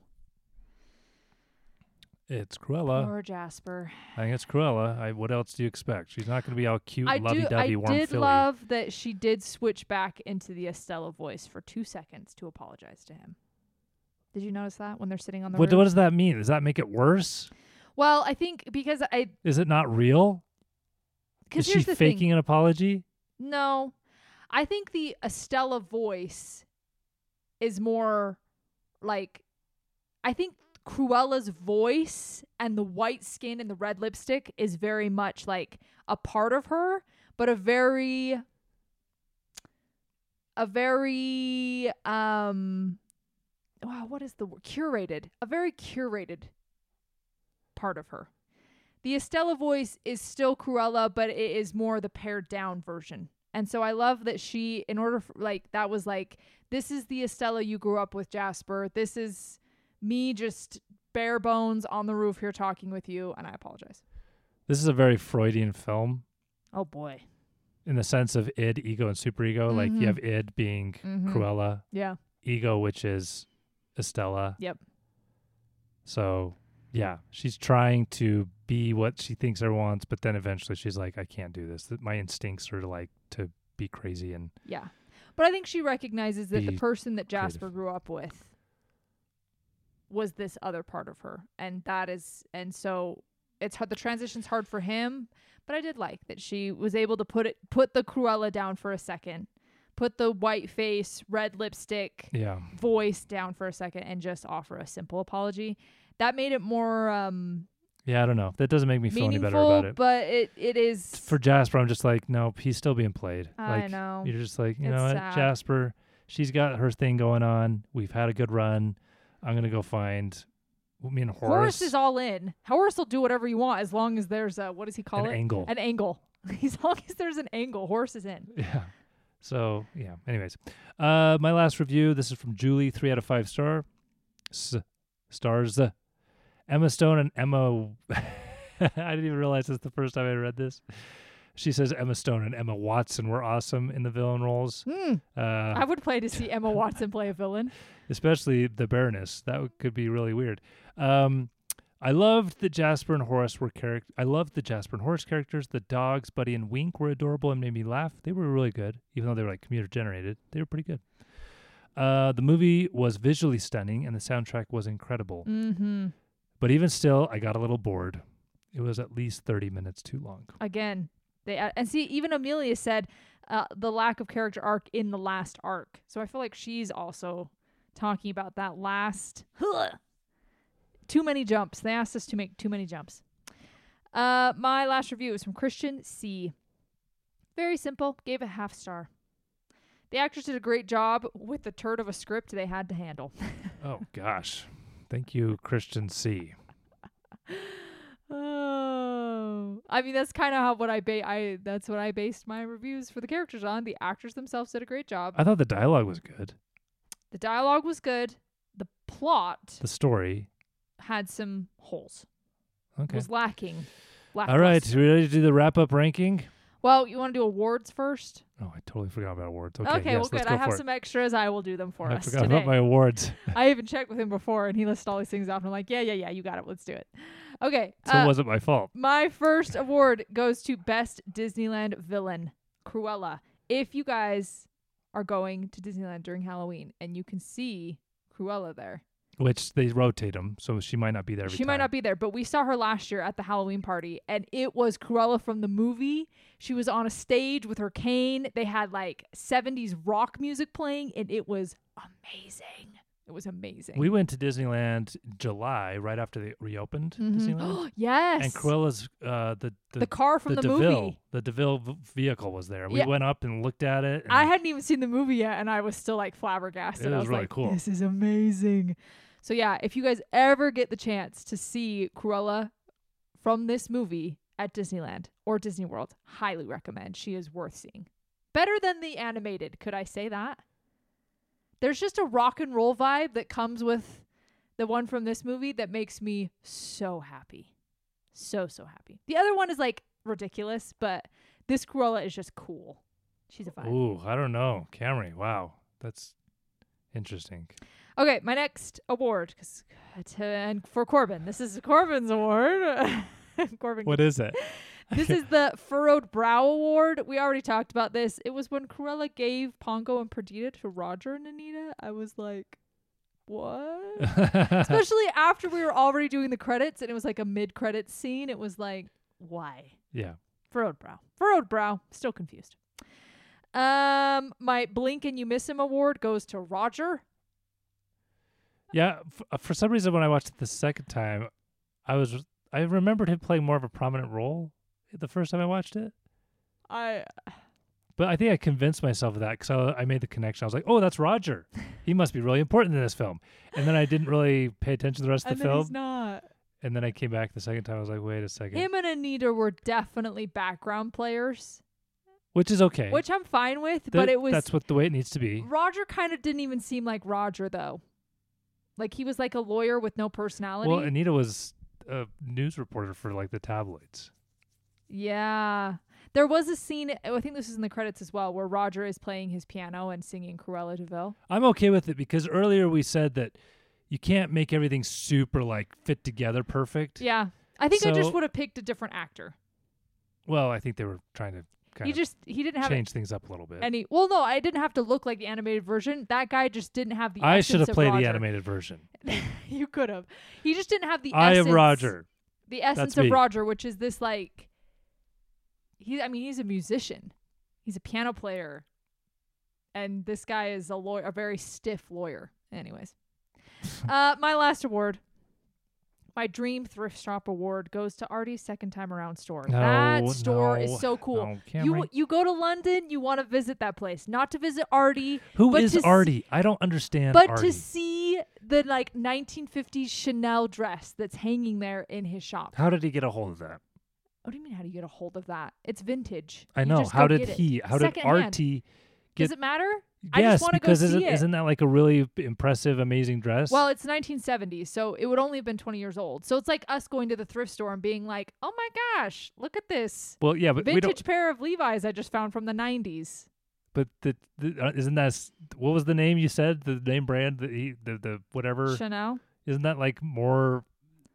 A: It's Cruella.
B: Poor Jasper.
A: I think it's Cruella. What else do you expect? She's not going to be all cute, lovey-dovey,
B: I
A: warm
B: did
A: Philly.
B: love that she did switch back into the Estella voice for 2 seconds to apologize to him. Did you notice that when they're sitting on the
A: What
B: roof?
A: does that mean? Does that make it worse?
B: Well, I think because
A: Is it not real? Is she
B: here's the
A: faking
B: thing.
A: an apology?
B: No, I think the Estella voice is more like, I think Cruella's voice and the white skin and the red lipstick is very much like a part of her, but a very wow, what is the word? Curated. A very curated part of her. The Estella voice is still Cruella, but it is more the pared down version. And so I love that she, in order for, like, that was like, this is the Estella you grew up with, Jasper. This is me just bare bones on the roof here talking with you, and I apologize.
A: This is a very Freudian film
B: Oh boy.
A: in the sense of id, ego, and superego. Like you have id being Cruella,
B: Yeah.
A: ego, which is Estella.
B: Yep.
A: So, yeah, she's trying to be what she thinks everyone wants, but then eventually she's like, I can't do this. My instincts are like to be crazy and
B: Yeah. But I think she recognizes that the
A: Be
B: person that Jasper
A: creative.
B: grew up with was this other part of her. And so it's hard, the transition's hard for him, but I did like that she was able to put the Cruella down for a second, put the white face, red lipstick
A: yeah.
B: voice down for a second and just offer a simple apology. That made it more
A: Yeah, I don't know. That doesn't make me feel any better
B: meaningful,
A: about it.
B: but it is.
A: For Jasper, I'm just like, no, he's still being played.
B: I
A: Like,
B: know.
A: you're just like, you
B: It's
A: know what,
B: sad.
A: Jasper, she's got her thing going on. We've had a good run. I'm going to go find me and
B: Horace is all in. Horace will do whatever you want as long as there's a, what does he call
A: an
B: it?
A: angle.
B: An angle. As long as there's an angle, Horace is in.
A: Yeah. So, yeah. Anyways, my last review, this is from Julie, 3 out of 5 stars. Emma Stone and Emma... I didn't even realize this the first time I read this. She says Emma Stone and Emma Watson were awesome in the villain roles.
B: I would play to see Emma Watson play a villain.
A: Especially the Baroness. That could be really weird. I loved that Jasper and Horace were I loved the Jasper and Horace characters. The dogs, Buddy and Wink, were adorable and made me laugh. They were really good, even though they were like computer generated. They were pretty good. The movie was visually stunning and the soundtrack was incredible.
B: Mm-hmm.
A: But even still, I got a little bored. It was at least 30 minutes too long.
B: Again, and see, even Amelia said the lack of character arc in the last arc. So I feel like she's also talking about that last. Too many jumps. They asked us to make too many jumps. My last review is from Christian C. Very simple. Gave it 0.5 star. The actors did a great job with the turd of a script they had to handle.
A: Oh, gosh. Thank you, Christian C.
B: Oh, I mean that's kind of how that's what I based my reviews for the characters on. The actors themselves did a great job.
A: I thought the dialogue was good.
B: The dialogue was good. The plot
A: The story.
B: had some holes.
A: Okay.
B: Was lacking.
A: All right. You ready to do the wrap-up ranking?
B: Well, you want to do awards first?
A: Oh, I totally forgot about awards.
B: Okay,
A: Okay, yes,
B: well,
A: let's
B: good.
A: go
B: I have
A: for
B: some extras. I will do them for
A: I
B: us
A: forgot
B: today.
A: about my awards.
B: I even checked with him before, and he listed all these things off. And I'm like, yeah, you got it. Let's do it. Okay.
A: So it wasn't my fault.
B: My first award goes to Best Disneyland Villain, Cruella. If you guys are going to Disneyland during Halloween and you can see Cruella there.
A: Which they rotate them, so she might not be there every
B: She
A: time.
B: might not be there, but we saw her last year at the Halloween party, and it was Cruella from the movie. She was on a stage with her cane. They had like 70s rock music playing, and it was amazing. It was amazing.
A: We went to Disneyland July right after they reopened Disneyland.
B: Yes.
A: And Cruella's the
B: car from the
A: DeVille,
B: movie.
A: the DeVille vehicle was there. We
B: Yeah.
A: went up and looked at it. And
B: I hadn't even seen the movie yet, and I was still like flabbergasted.
A: It
B: I
A: was
B: was
A: really
B: like,
A: cool.
B: This is amazing. So yeah, if you guys ever get the chance to see Cruella from this movie at Disneyland or Disney World, highly recommend. She is worth seeing. Better than the animated. Could I say that? There's just a rock and roll vibe that comes with the one from this movie that makes me so happy. So happy. The other one is like ridiculous, but this Cruella is just cool. She's a vibe.
A: Ooh, I don't know. Camry, wow. That's interesting.
B: Okay, my next award, and for Corbin, this is Corbin's award. Corbin.
A: What is it?
B: This is the Furrowed Brow Award. We already talked about this. It was when Cruella gave Pongo and Perdita to Roger and Anita. I was like, what? Especially after we were already doing the credits and it was like a mid-credits scene. It was like, why?
A: Yeah.
B: Furrowed Brow. Furrowed Brow. Still confused. My Blink and You Miss Him award goes to Roger.
A: Yeah, for some reason when I watched it the second time, I remembered him playing more of a prominent role the first time I watched it. But I think I convinced myself of that because I made the connection. I was like, oh, that's Roger. He must be really important in this film. And then I didn't really pay attention to the rest of the film.
B: He's not.
A: And then I came back the second time. I was like, wait a second.
B: Him and Anita were definitely background players.
A: Which is okay.
B: Which I'm fine with, but it was...
A: That's the way it needs to be.
B: Roger kind of didn't even seem like Roger, though. Like, he was like a lawyer with no personality.
A: Well, Anita was a news reporter for, like, the tabloids.
B: Yeah. There was a scene, I think this is in the credits as well, where Roger is playing his piano and singing Cruella de Vil.
A: I'm okay with it because earlier we said that you can't make everything super, like, fit together perfect.
B: Yeah. I think I just would have picked a different actor.
A: Well, I think they were trying to
B: he didn't have
A: change things up a little bit.
B: Well, no, I didn't have to look like the animated version. That guy just didn't have the
A: I
B: essence
A: should have
B: of
A: played
B: Roger.
A: the animated version.
B: You could have. He just didn't have the
A: I
B: essence.
A: am Roger.
B: The essence
A: That's
B: of
A: me.
B: Roger, which is this like he's a musician. He's a piano player. And this guy is a lawyer, a very stiff lawyer. Anyways. My last award. My Dream Thrift Shop Award goes to Artie's Second Time Around store. That store is so cool. You go to London, you want to visit that place. Not to visit Artie.
A: Who is Artie? I don't understand
B: But
A: Artie.
B: to see the like 1950s Chanel dress that's hanging there in his shop.
A: How did he get a hold of that?
B: What do you mean, how do you get a hold of that? It's vintage.
A: I
B: You
A: know.
B: just
A: How
B: go
A: did
B: get
A: he?
B: it.
A: How did
B: Secondhand.
A: Artie
B: Does
A: get?
B: it matter? I just
A: Yes,
B: want to go
A: because
B: see it.
A: isn't that like a really impressive, amazing dress?
B: Well, it's 1970s, so it would only have been 20 years old. So it's like us going to the thrift store and being like, "Oh my gosh, look at this
A: well, yeah, but we don't.
B: vintage pair of Levi's I just found from the 90s."
A: But isn't that what was the name you said? The name brand, the whatever.
B: Chanel.
A: Isn't that like more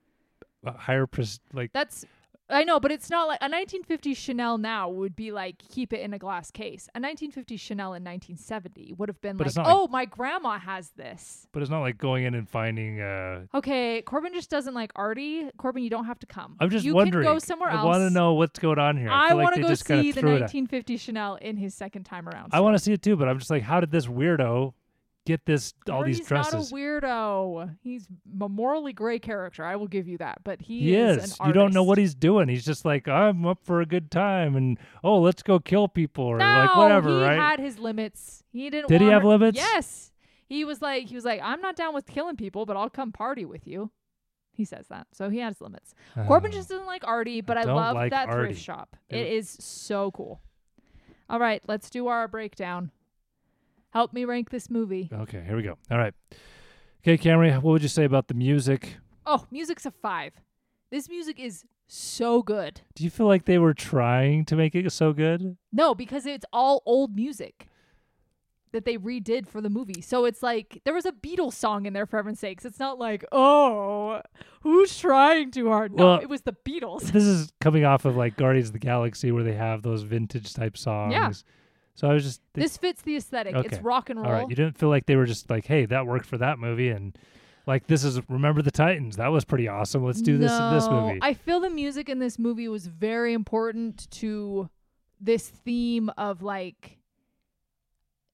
A: higher like?
B: That's I know, but it's not like a 1950s Chanel now would be like keep it in a glass case. A 1950s Chanel in 1970 would have been
A: But
B: like,
A: it's not
B: oh, my grandma has this.
A: But it's not like going in and finding.
B: Okay, Corbin just doesn't like Artie. Corbin, you don't have to come.
A: I'm just
B: you
A: wondering.
B: You can go somewhere else.
A: I want to know what's going on here.
B: I
A: feel like
B: want to
A: they
B: go
A: just kinda
B: see the
A: threw it at-
B: 1950s Chanel in his second time around.
A: I want to see it too, but I'm just like, how did this weirdo get all these
B: Artie's
A: dresses?
B: not a weirdo. He's a morally gray character. I will give you that. But he
A: is.
B: an artist.
A: You don't know what he's doing. He's just like, I'm up for a good time, and let's go kill people or like whatever.
B: he
A: right?
B: had his limits. He didn't.
A: Did he
B: want
A: have
B: her-
A: limits?
B: Yes. He was like, I'm not down with killing people, but I'll come party with you. He says that. So he has limits. Corbin just doesn't like Artie, but I
A: don't
B: love
A: like
B: that
A: Artie.
B: thrift shop. It is so cool. All right, let's do our breakdown. Help me rank this movie.
A: Okay, here we go. All right. Okay, Camry, what would you say about the music?
B: Oh, music's a 5. This music is so good.
A: Do you feel like they were trying to make it so good?
B: No, because it's all old music that they redid for the movie. So it's like there was a Beatles song in there, for heaven's sakes. It's not like, oh, who's trying too hard? No,
A: Well,
B: it was the Beatles.
A: This is coming off of like Guardians of the Galaxy where they have those vintage type songs.
B: Yeah.
A: So I was just
B: This fits the aesthetic.
A: Okay.
B: It's rock and roll.
A: all right. You didn't feel like they were just like, hey, that worked for that movie, and like this is Remember the Titans. That was pretty awesome. Let's do this in this
B: No,
A: movie.
B: I feel the music in this movie was very important to this theme of like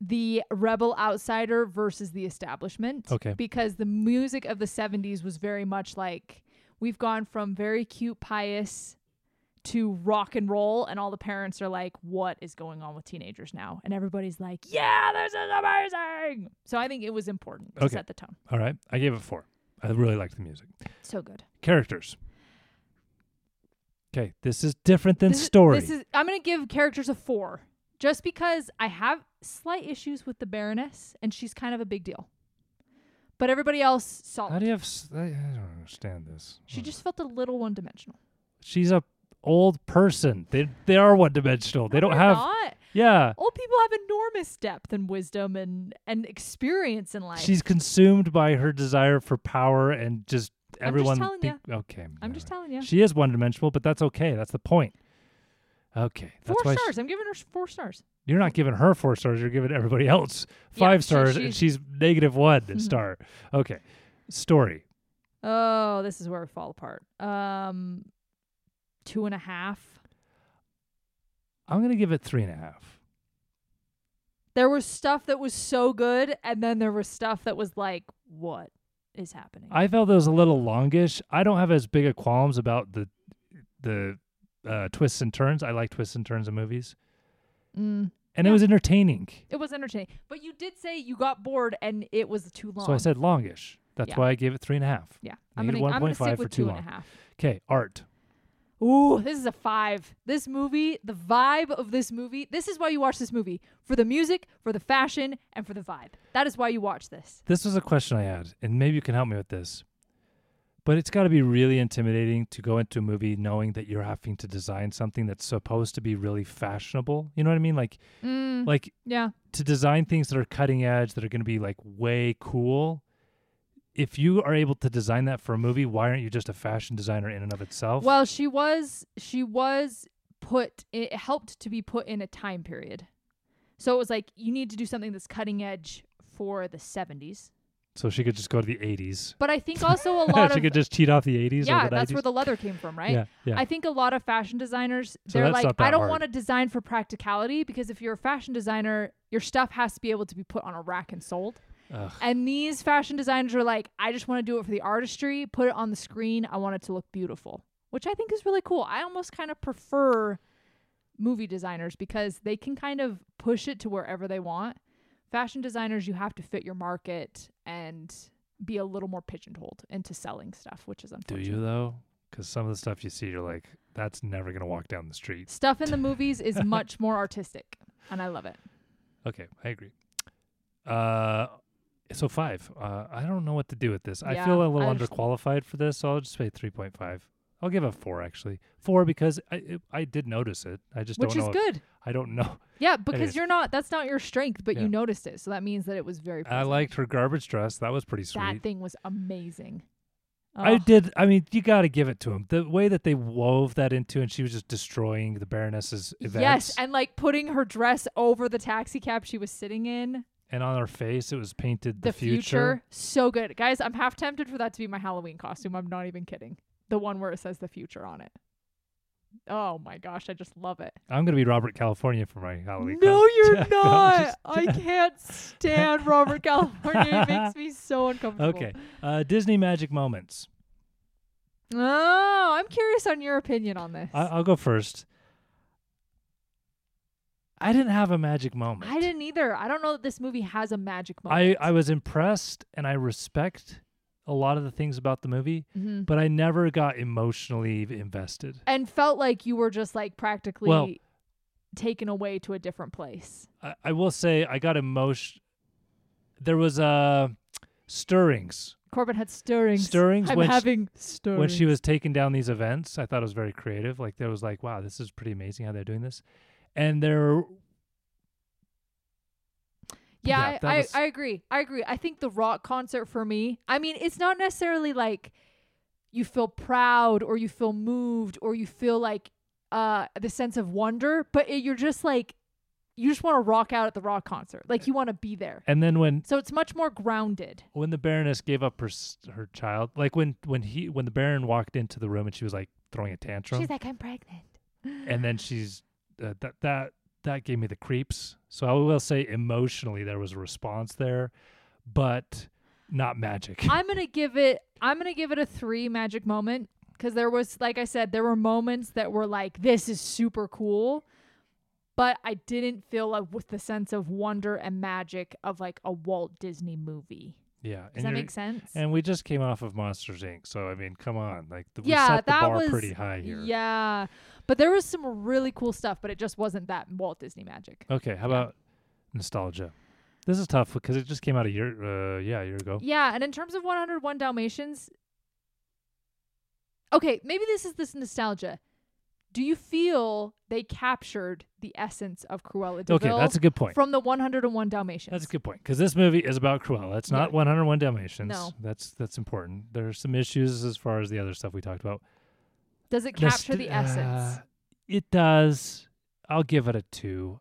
B: the rebel outsider versus the establishment.
A: Okay.
B: Because the music of the 70s was very much like, we've gone from very cute, pious to rock and roll, and all the parents are like, what is going on with teenagers now? And everybody's like, yeah, this is amazing. So I think it was important to set the tone.
A: All right. I gave it 4. I really liked the music.
B: So good.
A: Characters. Okay, this is different than story.
B: I'm going to give characters a 4, just because I have slight issues with the Baroness, and she's kind of a big deal. But everybody else, solid.
A: How do you have... I don't understand this.
B: She just felt a little one-dimensional.
A: She's a old person. They are one-dimensional. They don't have...
B: Not.
A: Yeah.
B: Old people have enormous depth and wisdom and experience in life.
A: She's consumed by her desire for power and just everyone...
B: I'm just telling you.
A: Okay.
B: I'm just telling you.
A: She is one-dimensional, but that's okay. That's the point. Okay. That's
B: 4
A: why
B: stars. I'm giving her 4 stars.
A: You're not giving her 4 stars. You're giving everybody else 5 stars, and she's -1 star. Okay. Story.
B: Oh, this is where we fall apart. 2.5.
A: I'm going to give it 3.5.
B: There was stuff that was so good, and then there was stuff that was like, what is happening?
A: I felt it was a little longish. I don't have as big a qualms about the twists and turns. I like twists and turns in movies. And it was entertaining.
B: It was entertaining. But you did say you got bored and it was too long.
A: So I said longish. That's why I gave it 3.5.
B: Yeah.
A: I'm gonna
B: stick with
A: too
B: 2.5.
A: Okay, art.
B: Ooh, this is a 5. This movie, the vibe of this movie, this is why you watch this movie. For the music, for the fashion, and for the vibe. That is why you watch this.
A: This was a question I had, and maybe you can help me with this. But it's got to be really intimidating to go into a movie knowing that you're having to design something that's supposed to be really fashionable. You know what I mean? Like to design things that are cutting edge, that are going to be like way cool. If you are able to design that for a movie, why aren't you just a fashion designer in and of itself?
B: Well, she was put, it helped to be put in a time period. So it was like, you need to do something that's cutting edge for the 70s.
A: So she could just go to the 80s.
B: But I think also a lot of...
A: She could just cheat off the 80s
B: Yeah,
A: or the
B: that's
A: 90s.
B: where the leather came from, right?
A: Yeah.
B: I think a lot of fashion designers,
A: So
B: they're
A: that's
B: like,
A: not that
B: I don't
A: hard.
B: want to design for practicality, because if you're a fashion designer, your stuff has to be able to be put on a rack and sold.
A: Ugh.
B: And these fashion designers are like, I just want to do it for the artistry, put it on the screen, I want it to look beautiful, which I think is really cool. I almost kind of prefer movie designers because they can kind of push it to wherever they want. Fashion designers, you have to fit your market and be a little more pigeonholed into selling stuff, which is unfortunate.
A: Do you, though? Because some of the stuff you see, you're like, that's never going to walk down the street.
B: Stuff in the movies is much more artistic, and I love it.
A: Okay, I agree. So 5. I don't know what to do with this. I
B: Yeah,
A: feel a little
B: I understand.
A: underqualified for this, so I'll just say 3.5. I'll give it 4, actually. 4 because I did notice it. I just
B: Which
A: don't
B: is
A: know.
B: good.
A: I don't know.
B: Yeah, because
A: Anyways.
B: you're not, that's not your strength, but
A: Yeah.
B: you noticed it. So that means that it was very
A: I
B: pleasant.
A: liked her garbage dress. That was pretty
B: That
A: sweet.
B: thing was amazing.
A: I
B: Ugh.
A: did. I mean, you got to give it to him. The way that they wove that into, and she was just destroying the Baroness's events.
B: Yes, and like putting her dress over the taxi cab she was sitting in.
A: And on her face, it was painted the
B: future. So good. Guys, I'm half tempted for that to be my Halloween costume. I'm not even kidding. The one where it says the future on it. Oh my gosh, I just love it.
A: I'm going to be Robert California for my Halloween
B: No,
A: costume.
B: you're
A: I'm
B: not.
A: just-
B: I can't stand Robert California. It makes me so uncomfortable.
A: Okay. Disney magic moments.
B: Oh, I'm curious on your opinion on this.
A: I'll go first. I didn't have a magic moment.
B: I didn't either. I don't know that this movie has a magic moment.
A: I was impressed, and I respect a lot of the things about the movie,
B: Mhm.
A: but I never got emotionally invested.
B: And felt like you were just like practically
A: Well-
B: taken away to a different place.
A: I will say I got emotion. There was stirrings.
B: Corbin had stirrings.
A: Stirrings
B: I'm
A: when she-
B: having stirrings.
A: When she was taking down these events, I thought it was very creative. Like, there was like, wow, this is pretty amazing how they're doing this. And there...
B: Yeah,
A: that was-
B: I agree. I think the rock concert for me, I mean, it's not necessarily like you feel proud or you feel moved or you feel like the sense of wonder, but you're just like, you just want to rock out at the rock concert. Like, you want to be there.
A: And then when
B: So it's much more grounded.
A: the Baroness gave up her child, like when the Baron walked into the room and she was like throwing a tantrum,
B: She's like, I'm pregnant.
A: and then she's that gave me the creeps. So I will say emotionally there was a response there, but not magic.
B: I'm gonna give it a 3 magic moment, because there was, like I said, there were moments that were like, this is super cool, but I didn't feel like with the sense of wonder and magic of like a Walt Disney movie.
A: Yeah.
B: Does that make sense?
A: And we just came off of Monsters, Inc. So, I mean, come on. Like, we
B: Yeah,
A: set the
B: that
A: bar
B: was
A: pretty high here.
B: Yeah, but there was some really cool stuff, but it just wasn't that Walt Disney magic.
A: Okay, how about nostalgia? This is tough because it just came out a year ago.
B: Yeah, and in terms of 101 Dalmatians, okay, maybe this is this nostalgia. Do you feel they captured the essence of Cruella de
A: Okay,
B: Vil
A: that's a good point.
B: from the 101 Dalmatians?
A: That's a good point because this movie is about Cruella. It's not 101 Dalmatians.
B: No.
A: That's important. There are some issues as far as the other stuff we talked about.
B: Does it capture the essence?
A: It does. I'll give it a 2.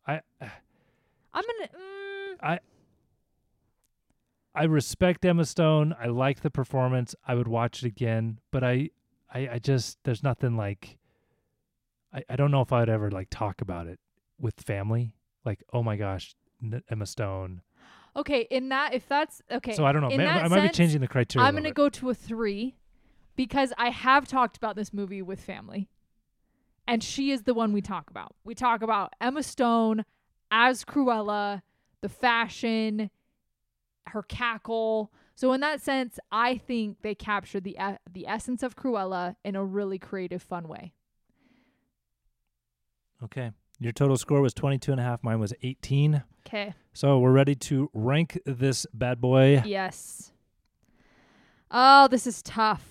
A: I respect Emma Stone. I like the performance. I would watch it again, but I just there's nothing like. I don't know if I'd ever like talk about it with family. Like, oh my gosh, Emma Stone.
B: Okay, if that's okay.
A: So I don't know. I might be changing the criteria.
B: I'm going to go to a 3 because I have talked about this movie with family, and she is the one we talk about. We talk about Emma Stone as Cruella, the fashion, her cackle. So in that sense, I think they captured the essence of Cruella in a really creative, fun way.
A: Okay. Your total score was 22.5. Mine was 18.
B: Okay.
A: So we're ready to rank this bad boy.
B: Yes. Oh, this is tough.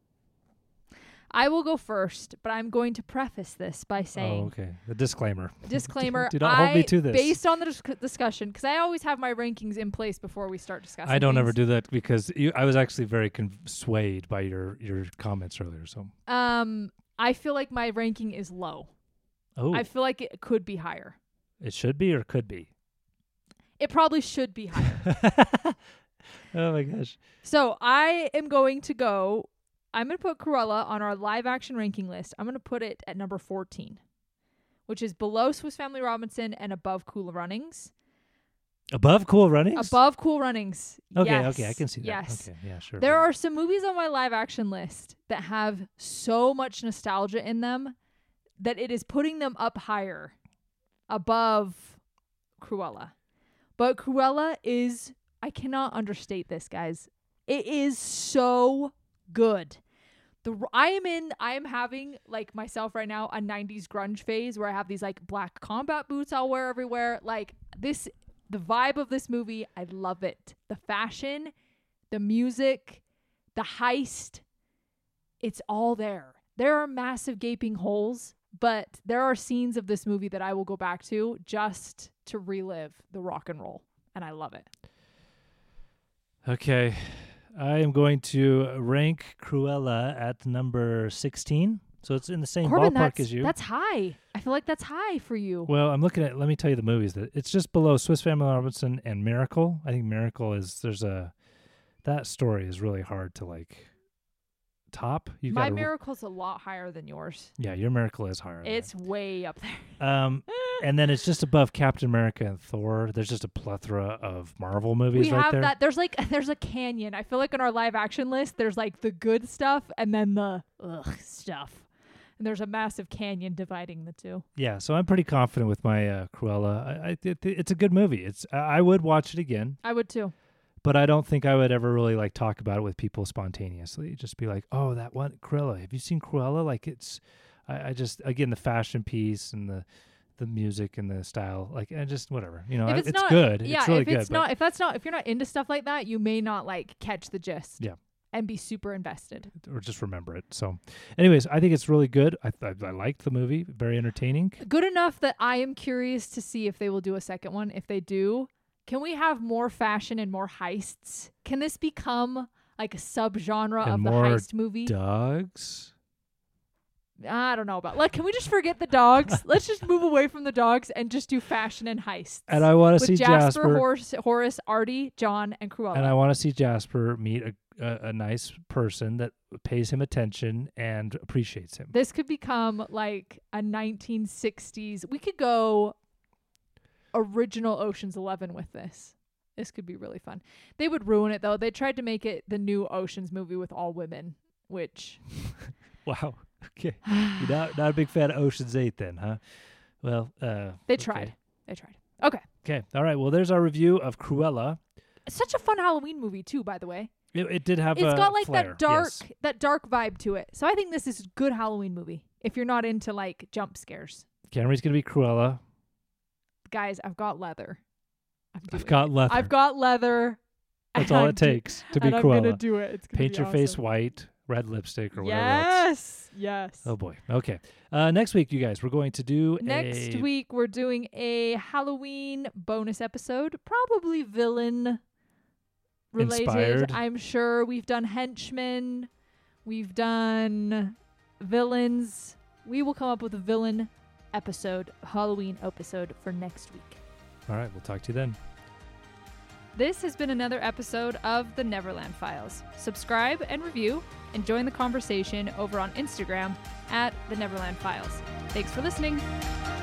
B: I will go first, but I'm going to preface this by saying...
A: Oh, okay. The disclaimer.
B: Disclaimer.
A: Do not hold me to this.
B: Based on the discussion, because I always have my rankings in place before we start discussing
A: I don't
B: things.
A: ever do that because I was actually very swayed by your comments earlier. So.
B: I feel like my ranking is low.
A: Oh.
B: I feel like it could be higher.
A: It should be or could be?
B: It probably should be higher.
A: Oh my gosh.
B: So I'm going to put Cruella on our live action ranking list. I'm going to put it at number 14, which is below Swiss Family Robinson and above Cool Runnings.
A: Above Cool Runnings?
B: Above Cool Runnings.
A: Okay,
B: yes.
A: okay, I can see that.
B: Yes.
A: Okay, yeah, sure.
B: There are some movies on my live action list that have so much nostalgia in them that it is putting them up higher above Cruella. But Cruella is, I cannot understate this, guys. It is so good. I am having, like, myself right now, a 90s grunge phase where I have these like black combat boots I'll wear everywhere. Like this, the vibe of this movie, I love it. The fashion, the music, the heist, it's all there. There are massive gaping holes, but there are scenes of this movie that I will go back to just to relive the rock and roll, and I love it.
A: Okay. I am going to rank Cruella at number 16. So it's in the same
B: Corbin,
A: ballpark as you.
B: That's high. I feel like that's high for you.
A: Well, I'm looking at, let me tell you the movies. That it's just below Swiss Family Robinson and Miracle. I think Miracle is, that story is really hard to like top.
B: My Miracle's a lot higher than yours.
A: Yeah, your Miracle is higher.
B: It's way up there.
A: And then it's just above Captain America and Thor. There's just a plethora of Marvel movies
B: we
A: right
B: have
A: there.
B: That. There's a canyon. I feel like in our live action list, there's like the good stuff and then the stuff. And there's a massive canyon dividing the two.
A: Yeah, so I'm pretty confident with my Cruella. It's a good movie. I would watch it again.
B: I would too.
A: But I don't think I would ever really like talk about it with people spontaneously. Just be like, oh, that one Cruella. Have you seen Cruella? Like I just, again, the fashion piece and the music and the style, like, and just whatever, it's
B: not,
A: good.
B: Yeah,
A: it's really
B: if it's
A: good.
B: Not, if you're not into stuff like that, you may not like catch the gist.
A: Yeah.
B: And be super invested.
A: Or just remember it. So anyways, I think it's really good. I liked the movie. Very entertaining.
B: Good enough that I am curious to see if they will do a second one. If they do, can we have more fashion and more heists? Can this become like a subgenre of the heist movie?
A: Dogs?
B: I don't know about. Like, can we just forget the dogs? Let's just move away from the dogs and just do fashion and heists.
A: And I want to see
B: Jasper, Horace, Artie, John, and Cruella.
A: And I want to see Jasper meet a nice person that pays him attention and appreciates him.
B: This could become like a 1960s. We could go original Ocean's 11 with this. This could be really fun. They would ruin it though. They tried to make it the new Ocean's movie with all women, which
A: Wow. Okay. You're not a big fan of Ocean's 8 then, huh? Well,
B: they tried. They tried. Okay.
A: Okay. All right. Well, there's our review of Cruella.
B: It's such a fun Halloween movie too, by the way.
A: It did have
B: It's got like
A: flair,
B: that dark vibe to it. So I think this is a good Halloween movie if you're not into like jump scares.
A: Camry's going to be Cruella.
B: Guys, I've got leather.
A: I've got leather.
B: I've got leather.
A: That's all it takes to be
B: and
A: Cruella.
B: I'm going to do it. It's gonna
A: Paint
B: be
A: your
B: awesome.
A: face white, red lipstick, or whatever else.
B: Yes.
A: Oh, boy. Okay. Next week, you guys, we're going to do
B: Next week, we're doing a Halloween bonus episode. Probably villain related.
A: Inspired.
B: I'm sure we've done henchmen. We've done villains. We will come up with a villain episode, Halloween episode for next week.
A: All right. We'll talk to you then.
B: This has been another episode of The Neverland Files. Subscribe and review and join the conversation over on Instagram at The Neverland Files. Thanks for listening.